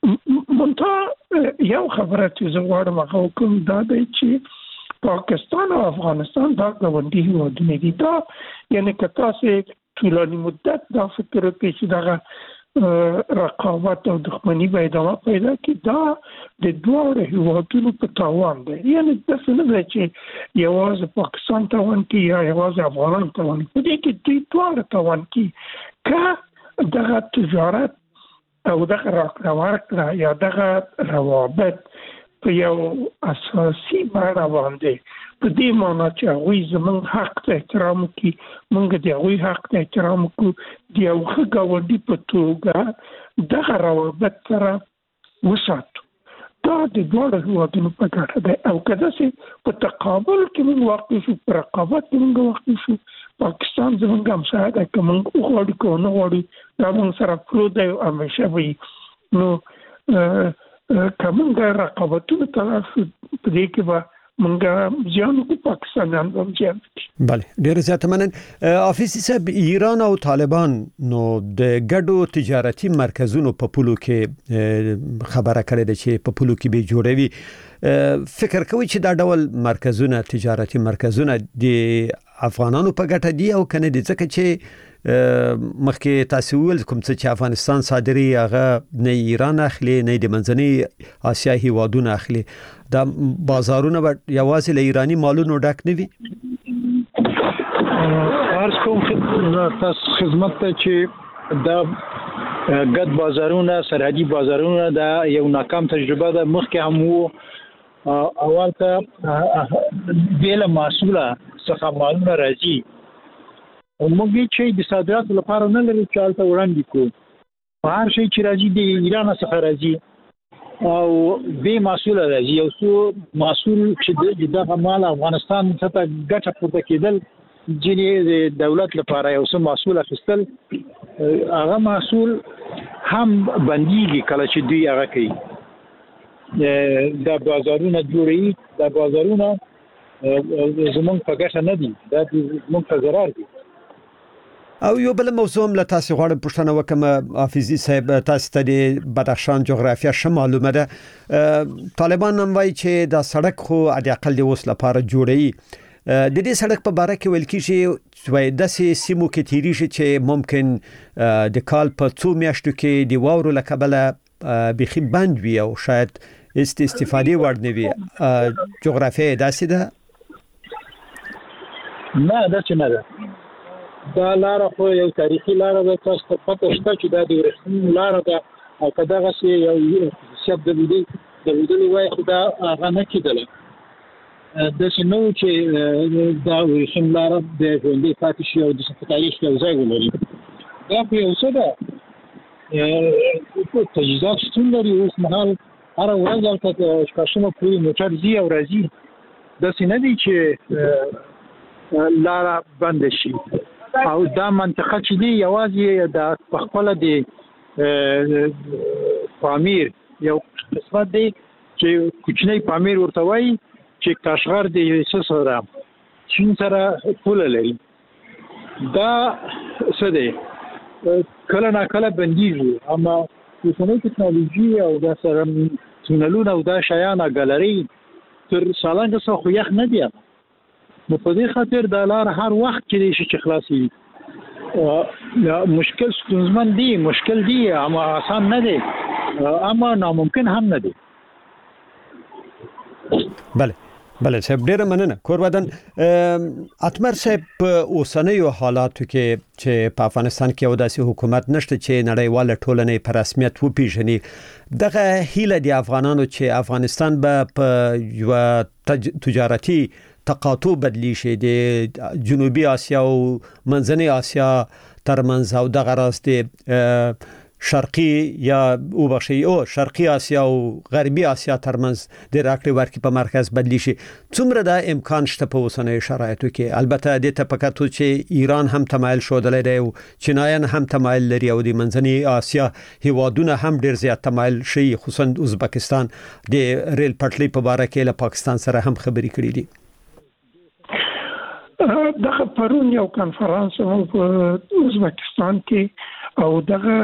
S7: منتها یو خبره چې زه غواړم هغه وکړم دا دی چې پاکستان او افغانستان دا ګاونډي هېوادونه دي. دا یعنې که تاسې طولاني مدت دا فکر وکړي چې دغه رقابت او دښمني به ادامه پیدا کړي، دا د دواړو هېوادونو په تاوان دی. یعنې داسې نه ده چې یوازې پاکستان تاوان کړي یا یوازې افغانان تاوان کړي، په دې کې دوی دواړه تاوان کړي. که دغه تجارت او دغه راکړه ورکړه یا دغه روابط په یو اساسي بڼه باندې په دې معنی چې هغوی زموږ حق ته احترام وکړي، موږ د هغوی حق ته احترام وکړو، د یو ښه ګاونډي په توګه دغه روابط سره وساتو. دا د دواړو هېوادونو په ګټه دی. او که داسې په تقابل کې موږ واقع شو، په رقابت کې موږ واقع شو، پاکستان زموږ همسایه دی، که موږ وغواړو که ونه غواړو دا موږ سره پروت دی او همیشه به وي. نو که موږ رقابتونو ته لاړ شو په دې کې به موږ زیان وکړو، پاکستانیان به هم زیان وکړي.
S4: بله، ډېر زیاته مننه. حافظ صاحب، ایران او طالبان نو د ګډو تجارتي مرکزونو په پولو کې خبره کړې ده چې په پولو کې به جوړوي. فکر کوي چې دا ډول مرکزونه، تجارتي مرکزونه د افغانانو په ګټه دي او کنه دي؟ ځکه چې مخکې تاسو ویل کوم څه چې افغانستان صادري هغه نه ایران اخلي نه د منځنۍ اسیا هیوادونه اخلي. دا بازارونه یوازې له ایرانی مالونو ډک نه وي.
S6: عرض کوم تاسو خدمت ته چې دا ګډ بازارونه، سرحدي بازارونه دا یو ناکام تجربه ده. مخکې هم وو، اول ته بیل محصوله څخه مالونه راځي او موږ چې د صادراتو لپاره نه لري چې هلته وړاندې کړو. هر شی چې راځي د ایران څخه راځي او بې محصوله راځي. یو څو محصول چې دغه مال افغانستان ته ګټه پورته کېدل، ځینې د دولت لپاره یو څه محصول اخیستل، هغه محصول هم بندیږي کله چې دوی هغه کوي. دا بازارونه جوړوي، دا بازارونه زمونږ په ګټه نه دي، دا زمونږ په ضرر دي.
S4: او یو بل موضوع هم له تاسو غواړم پوښتنه وکړم. حافظي صاحب، تاسو ته د بدخشان جغرافیه ښه معلومه ده. طالبان هم وایي چې دا سړک خو د اقل د اوس لپاره جوړوي. د دې سړک په باره کې ویل کېږي چې داسې سیمو کې تیریږي چې ممکن د کال په څو میاشتو کې د واورو له کبله بیخي بند وي او شاید استفادې وړ نه وي. جغرافیه داسې ده؟
S6: نه، داسې نه ده. دا لاره خو یو تاریخي لاره ده، تاسو ته پته شته چې دا د ورېښمینو لاره ده او که دغسې یو حیثیت درلودلی وای خو دا هغه نه کېدله. داسې نه و چې دا ورېښم لاره د ژوندۍ پاتې شي او په تاریخ کې یو ځای ولري. دا خو یو څه ده، تجهیزات شتون لري. اوس مهال هره ورځ هلته شپاړسمه پورې موټر ځي او راځي. داسې نه دی چې لاره بنده شي. او دا منطقه چې دی یوازې د پخپله د پامیر یو قسمت دی چې کوچنی پامیر ورته وایي، چې کاشغر د څه سره چین سره پوله لري. دا څه دی؟ کله نه کله بنديږي اما اوسنۍ ټکنالوژي او د سره تونلونه او د شیان ګالري تر سالنګ څخه خو یخ نه دی نو په دې خاطر د لار هر وخت کې شي چې خلاصي مشکل ستونزمن دی مشکل دی اما آسان نه دی اما ناممکن هم نه دی
S4: بله صاحب ډیره مننه کورودن اتمر صاحب په اوسنیو حالاتو کې چې په افغانستان کې یو داسې حکومت نشته چې نړیواله ټولنې په رسمیت وپیژني دغه هیله دی افغانانو چې افغانستان به په یو تجارتي تقاطع بدلی شي د جنوبي آسیا او منځنۍ آسیا ترمنځ او دغه راست شرقي یا شرقي آسیا او غربي آسیا ترمنځ د راکړې ورکړې په مرکز بدلی شي څومره د امکان شته په اوسنیو شرایطو کې البته د تپکاتو چې ایران هم تمایل شودلې دی او چینایان هم تمایل لري او د منځنۍ آسیا هیوادونه هم ډیر زیات تمایل شي خصوصا ازبکستان د ریل پټلۍ په اړه کې له پاکستان سره هم خبرې کړې دي
S7: دغه پرون یو کانفرنس په ازبکستان کې او دغه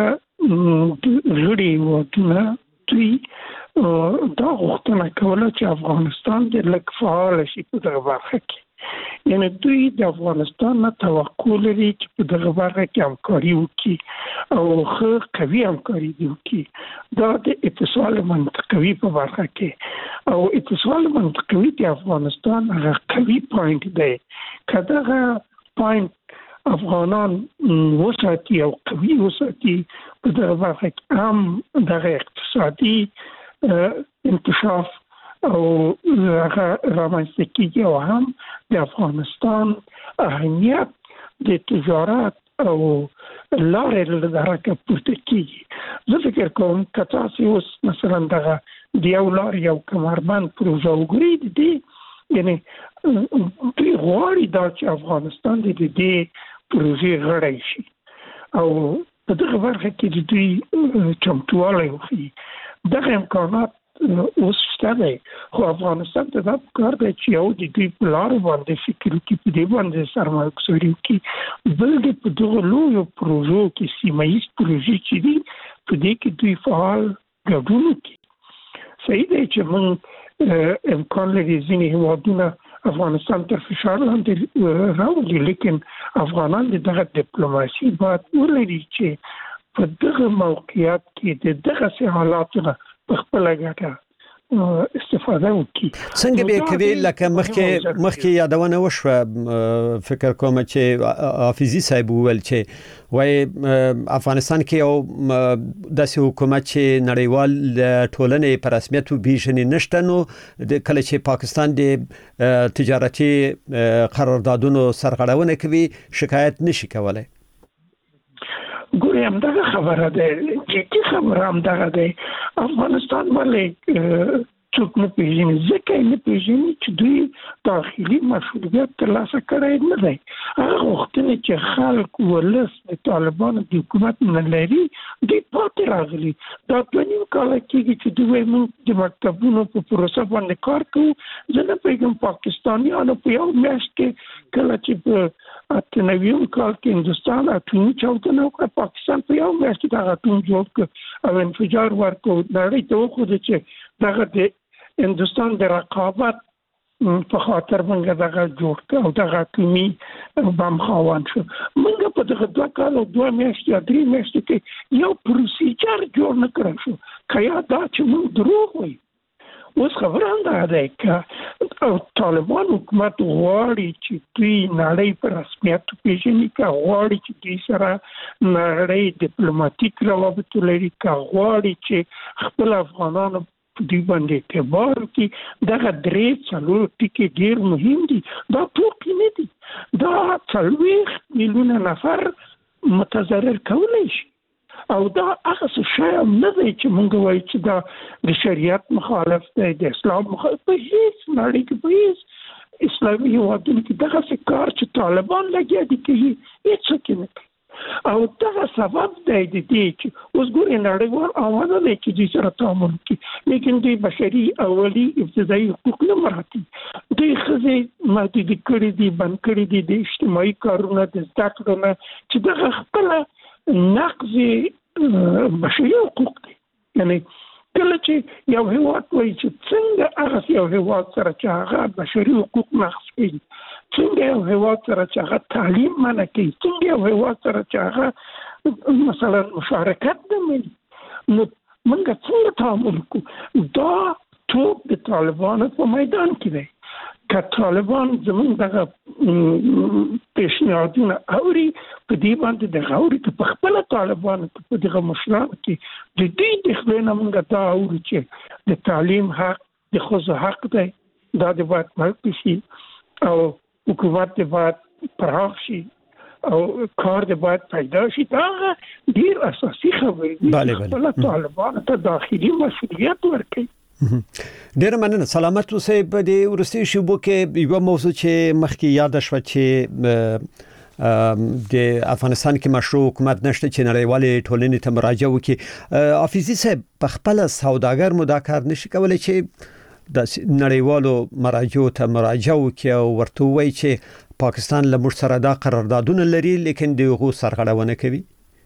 S7: غړي ودونه دوی دا غوښتنه کوله چې افغانستان د لږ فعال شي په دغه برخه کې یعنی دوی د افغانستان نه توقع لري چې په دغه برخه کې همکاري وکړي او ښه قوي همکاري وکړي دا د اتصال منطقوي په برخه کې او اتصال منطقوي د افغانستان هغه قوي پوینټ دی کداغه پوینټ افغانان وساتي او قوي وساتي په دغه برخه کې هم دغه اقتصادي انکشاف او هغه رامنځته کېږي او هم د افغانستان اهمیت د تجارت او لارې له درکه پورته کېږي زه فکر کوم که تاسو اوس مثلا دغه د یو لار یو کمربند پروژه وګورئ دي یعنی دوی غواړي دا چې افغانستان د دې پروژې غړی شي او په دغه برخه کې د دوی چمتووالی وښيي دغه امکانات اوس شته دی خو افغانستان ته دا پکار دی چې یو د دوی په لارو باندې فکر وکړي په دې باندې سرمایه ګذاري وکړي بل د په دغه لویو پروژو کې سیمه ییز پروژې چې دي په دې کې دوی فعال ګډون وکړي صحیح دی چې موږ امکان لري ځینې هیوادونه افغانستان تر فشار لاندې راولي لیکن افغانان دغه ډیپلوماسي باید ولري چې په دغه موقعیت کې د دغه حالاتو په خپل ګټه استفاده وکړي
S4: څنګه به کوي لکه مخکې یادونه وشوه فکر کوم چې حافظي صاحب وویل چې وای افغانستان کې یو داسې حکومت چې نړیوال ټولنې په رسمیت وبېژنې نشته نو کله چې پاکستان د تجارتي قراردادونو سرغړونه کوي شکایت نشي کولای
S7: ګورې همدغه خبره ده جدي خبره همدغه ده افغانستان باندې څوک نه پیژني ځکه نه پیژني چې دوی داخلي مشروعیت ترلاسه کړی نه دی هغه غوښتنې چې خلک ولس د طالبانو د حکومت نه لري دوی پاتې راغلي دا 2 کاله کېږي چې دوی موږ د مکتبونو په پروسه باندې کار کوو زه نه پوهېږم پاکستانیانو په یو میاشت کې کله چې په 98 کال کې هندوستان اټومي چاودنه وکړه پاکستان په یو میاشت کې دغه اټوم جوړ کړ او انفجار ورکړ نړۍ ته وښود چې دغه د هندوستان د رقابت په خاطر موږ دغه جوړ کړ او دغه اټومي بم خاوند شو موږ په دغه 2 کال او 2 میاشتې یا 3 میاشتې کې یو پروسیجر جوړ نه کړی شو که یا دا چې موږ دروغ وایو اوس خبره هم ده که طالبان حکومت غواړي چې دوی نړۍ په رسمیت وپېژني که غواړي چې دوی سره نړۍ ډیپلوماتیک روابط ولري که غواړي چې خپل افغانانو دوی باندې اعتبار وکړي دغه 3-4 ټکي ډېر مهم دي دا ټوکې نه دي دا 40 میلیونه نفر متضرر کولی شي او دا هغه څه شی هم نه دی چې موږ وایو چې دا د شریعت مخالف دی د اسلام مخالف په هیڅ نړۍ کې په هیڅ اسلامي هیوادونو کې دغسې کار چې طالبان لګیا دي کوي هیڅوک یې نه کوي او دغه سبب دی د دې چې اوس ګورې نړیوال آماده دی چې دوی سره تعامل وکړي لیکن دوی بشري اولي ابتدایي حقوق نه مراعاتوي دوی ښځې محدودې کړي دي بند کړي دي د اجتماعي کارونه د زده کړو نه چې دغه خپله نقض بشري حقوق دي. یعنی کله چې یو هیواد وایي چې څنګه هغه یو هیواد سره چې هغه بشري حقوق نقض کوي، څنګه یو هیواد سره چې هغه تعلیم منع کوي، څنګه یو هیواد سره چې هغه مثلا مشارکت نه مني، نو موږ څنګه تعامل کوو؟ دا ټول د طالبانو په میدان کې دی. که طالبان زمونږ دغه پیشنهادونه اوري، په دې باندې د غوري ته په خپل طالبانو په دغه مشرانو کې د دې د خلینو موږ دا اوري چې د تعلیم حق د ښځو حق دی، دا د باید مرکز شي او حکومت د باید پراخ شي او کار د باید پیدا شي. دا ډیر اساسي خبرې دي. خپل طالبانو ته داخلي مسؤلیت ورکړي.
S4: ډیر مننه. سلامت اوسئ. په دې ورستي شوبو کې یو موضوع چې مخکې یاد شوه چې د افغانستان کې مشروع حکومت نشته چې نړیوالې ټولنې ته مراجعه وکړي. حافظي صاحب په خپل سوداګر مو دا کار نشي کولای چې د نړیوالو مراجعو ته مراجعه وکړي او ورته وایي چې پاکستان له موږ سره دا قراردادونه لري لیکن دغه سرغړونه کوي؟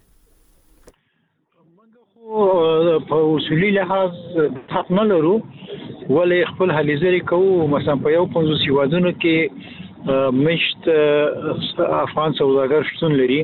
S6: په اصولي لحاظ حق نه لرو، ولې خپل هلې ځلې کوو. مثلا په یو 50 هیوادونو کې مشت افغان سوداګر شتون لري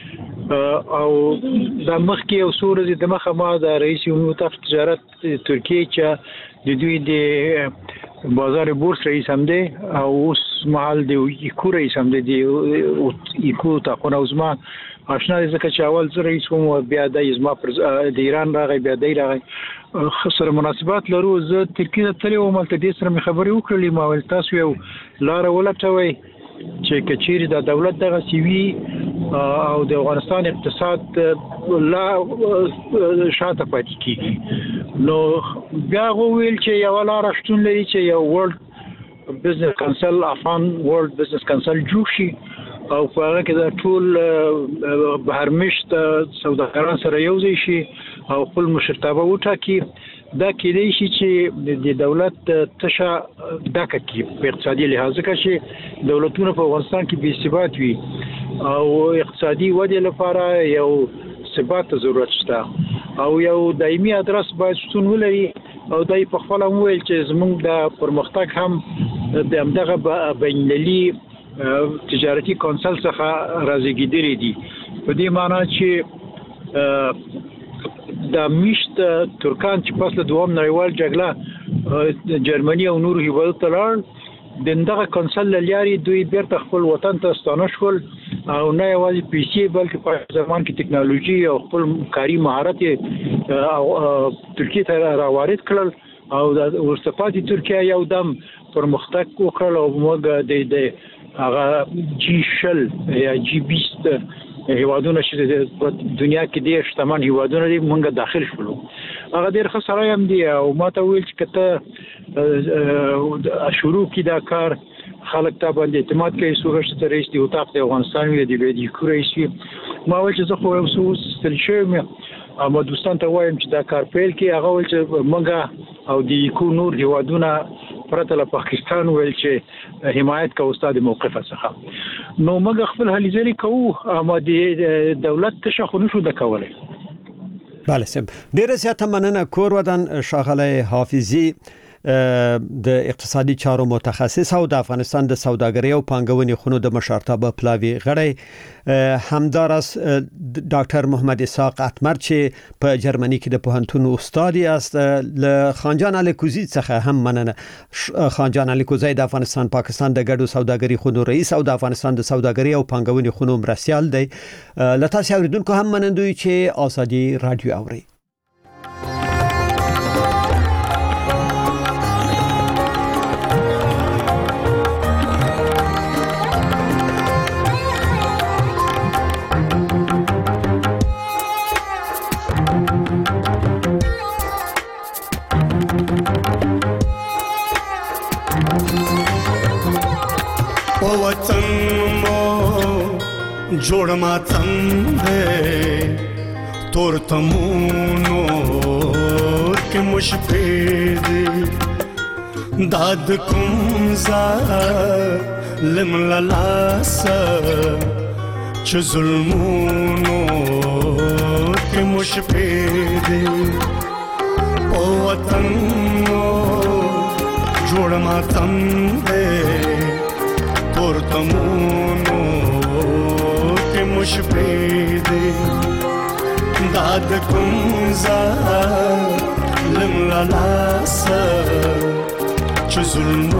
S6: او د مخکې یو څو ورځې د مخه ما د رئیس متحد تجارت ترکیه چې د دوی د بازار بورس رئیس هم دی او اوس مهال د ایکو رئیس هم دی، د ایکو تاقونه اوزما آشنا دي ځکه چې اول زه رئیس وم بیا د ازما پر د ایران راغی، بیا د راغی سره مناسبات لرو. زه ترکیه ته تللی وم، هلته دې سره مې خبرې وکړلې، ما ویل تاسو یو لاره ولټوئ چې که چیرې د دولت دغسې وي او د افغانستان اقتصاد لا شاته پاتې کېږي. نو بیا هغه وویل چې یوه لاره شتون لري چې یو ورلډ بزنس کونسل، افغان ورلډ بزنس کونسل جوړ شي او په هغه کې دا ټول بهرمشت سوداګران سره یو ځای شي او خپل مشرتابه وټاکي. دا کېدای شي چې د دولت تشه ډکه کړي په اقتصادي لحاظ، ځکه چې دولتونه په افغانستان کې بې ثبات وي او اقتصادي ودې لپاره یو ثبات ته ضرورت شته او یو دایمي ادرس باید شتون ولري. او دای په خپل وویل چې زموږ د پرمختګ هم د همدغه بین‌المللي تجارتي کونسل څخه راځيږي دي، په دې معنی چې د میشت ترکان چې پس له دوام نړیوال جګړه جرمني او نور هیوادو ته لاړ، دغه کونسل لاري دوی بیرته خپل وطن ته ستانه شول او نه یوازې پیسې بلکې په زمان کې ټکنالوژي او خپل کاري مهارت او ترکیه ته راوارد کړل او د ورسپاتې ترکیه یو دم پرمختګ وکړل او موږ د هغه G20 یا G20 هیوادونه چې د دنیا کې ډېر شتمن هیوادونه دي موږ داخل شولو. هغه ډېر ښه سړی هم دی او ما ته ویل چې کته شروع کی دا کار خلک ته باندې اعتماد کوي. سورشت رئیس دی اتاق د افغانستان وی دی د کورېس وی ما ویل چې زه خو یو څه ستل شوم اما دوستان ته وایم چې دا کار پیل کی. هغه ویل چې موږ او د کو نور هیوادونه پرته له پاکستان ویل چې حمایت کوي استاد موقفه څخه. نو موږ خپل هلې ځلې کوو اما د دولت تشخص شو د کولای.
S4: بله سم ډیره زیاته مننه. کور ودان شاغله حافظي د اقتصادي چارو متخصص او د افغانستان د سوداګرۍ او پانګونې خونو د مشرتابه پلاوی غړی، همدارس ډاکټر محمد اسحاق اتمر چې په جرمني کې د پوهنتون استاد است. له خانجان الیکوزی څخه هم مننه. خانجان الیکوزی د افغانستان پاکستان د ګډو سوداګرۍ خونو رئیس او د افغانستان د سوداګرۍ او پانګونې خونو مرستیال دی. له تاسو اوریدونکو هم منندوی چې آزادي رادیو اوري.
S8: جوړ ما څنګه تور تمونو کې مشفید داد کوم زا لم لاس چ ظلمونو کې مشفیدې او وطن جوړ ماتم دې پورتمونو کې مشفیدې داد کوم ظالم لاس چې ظلم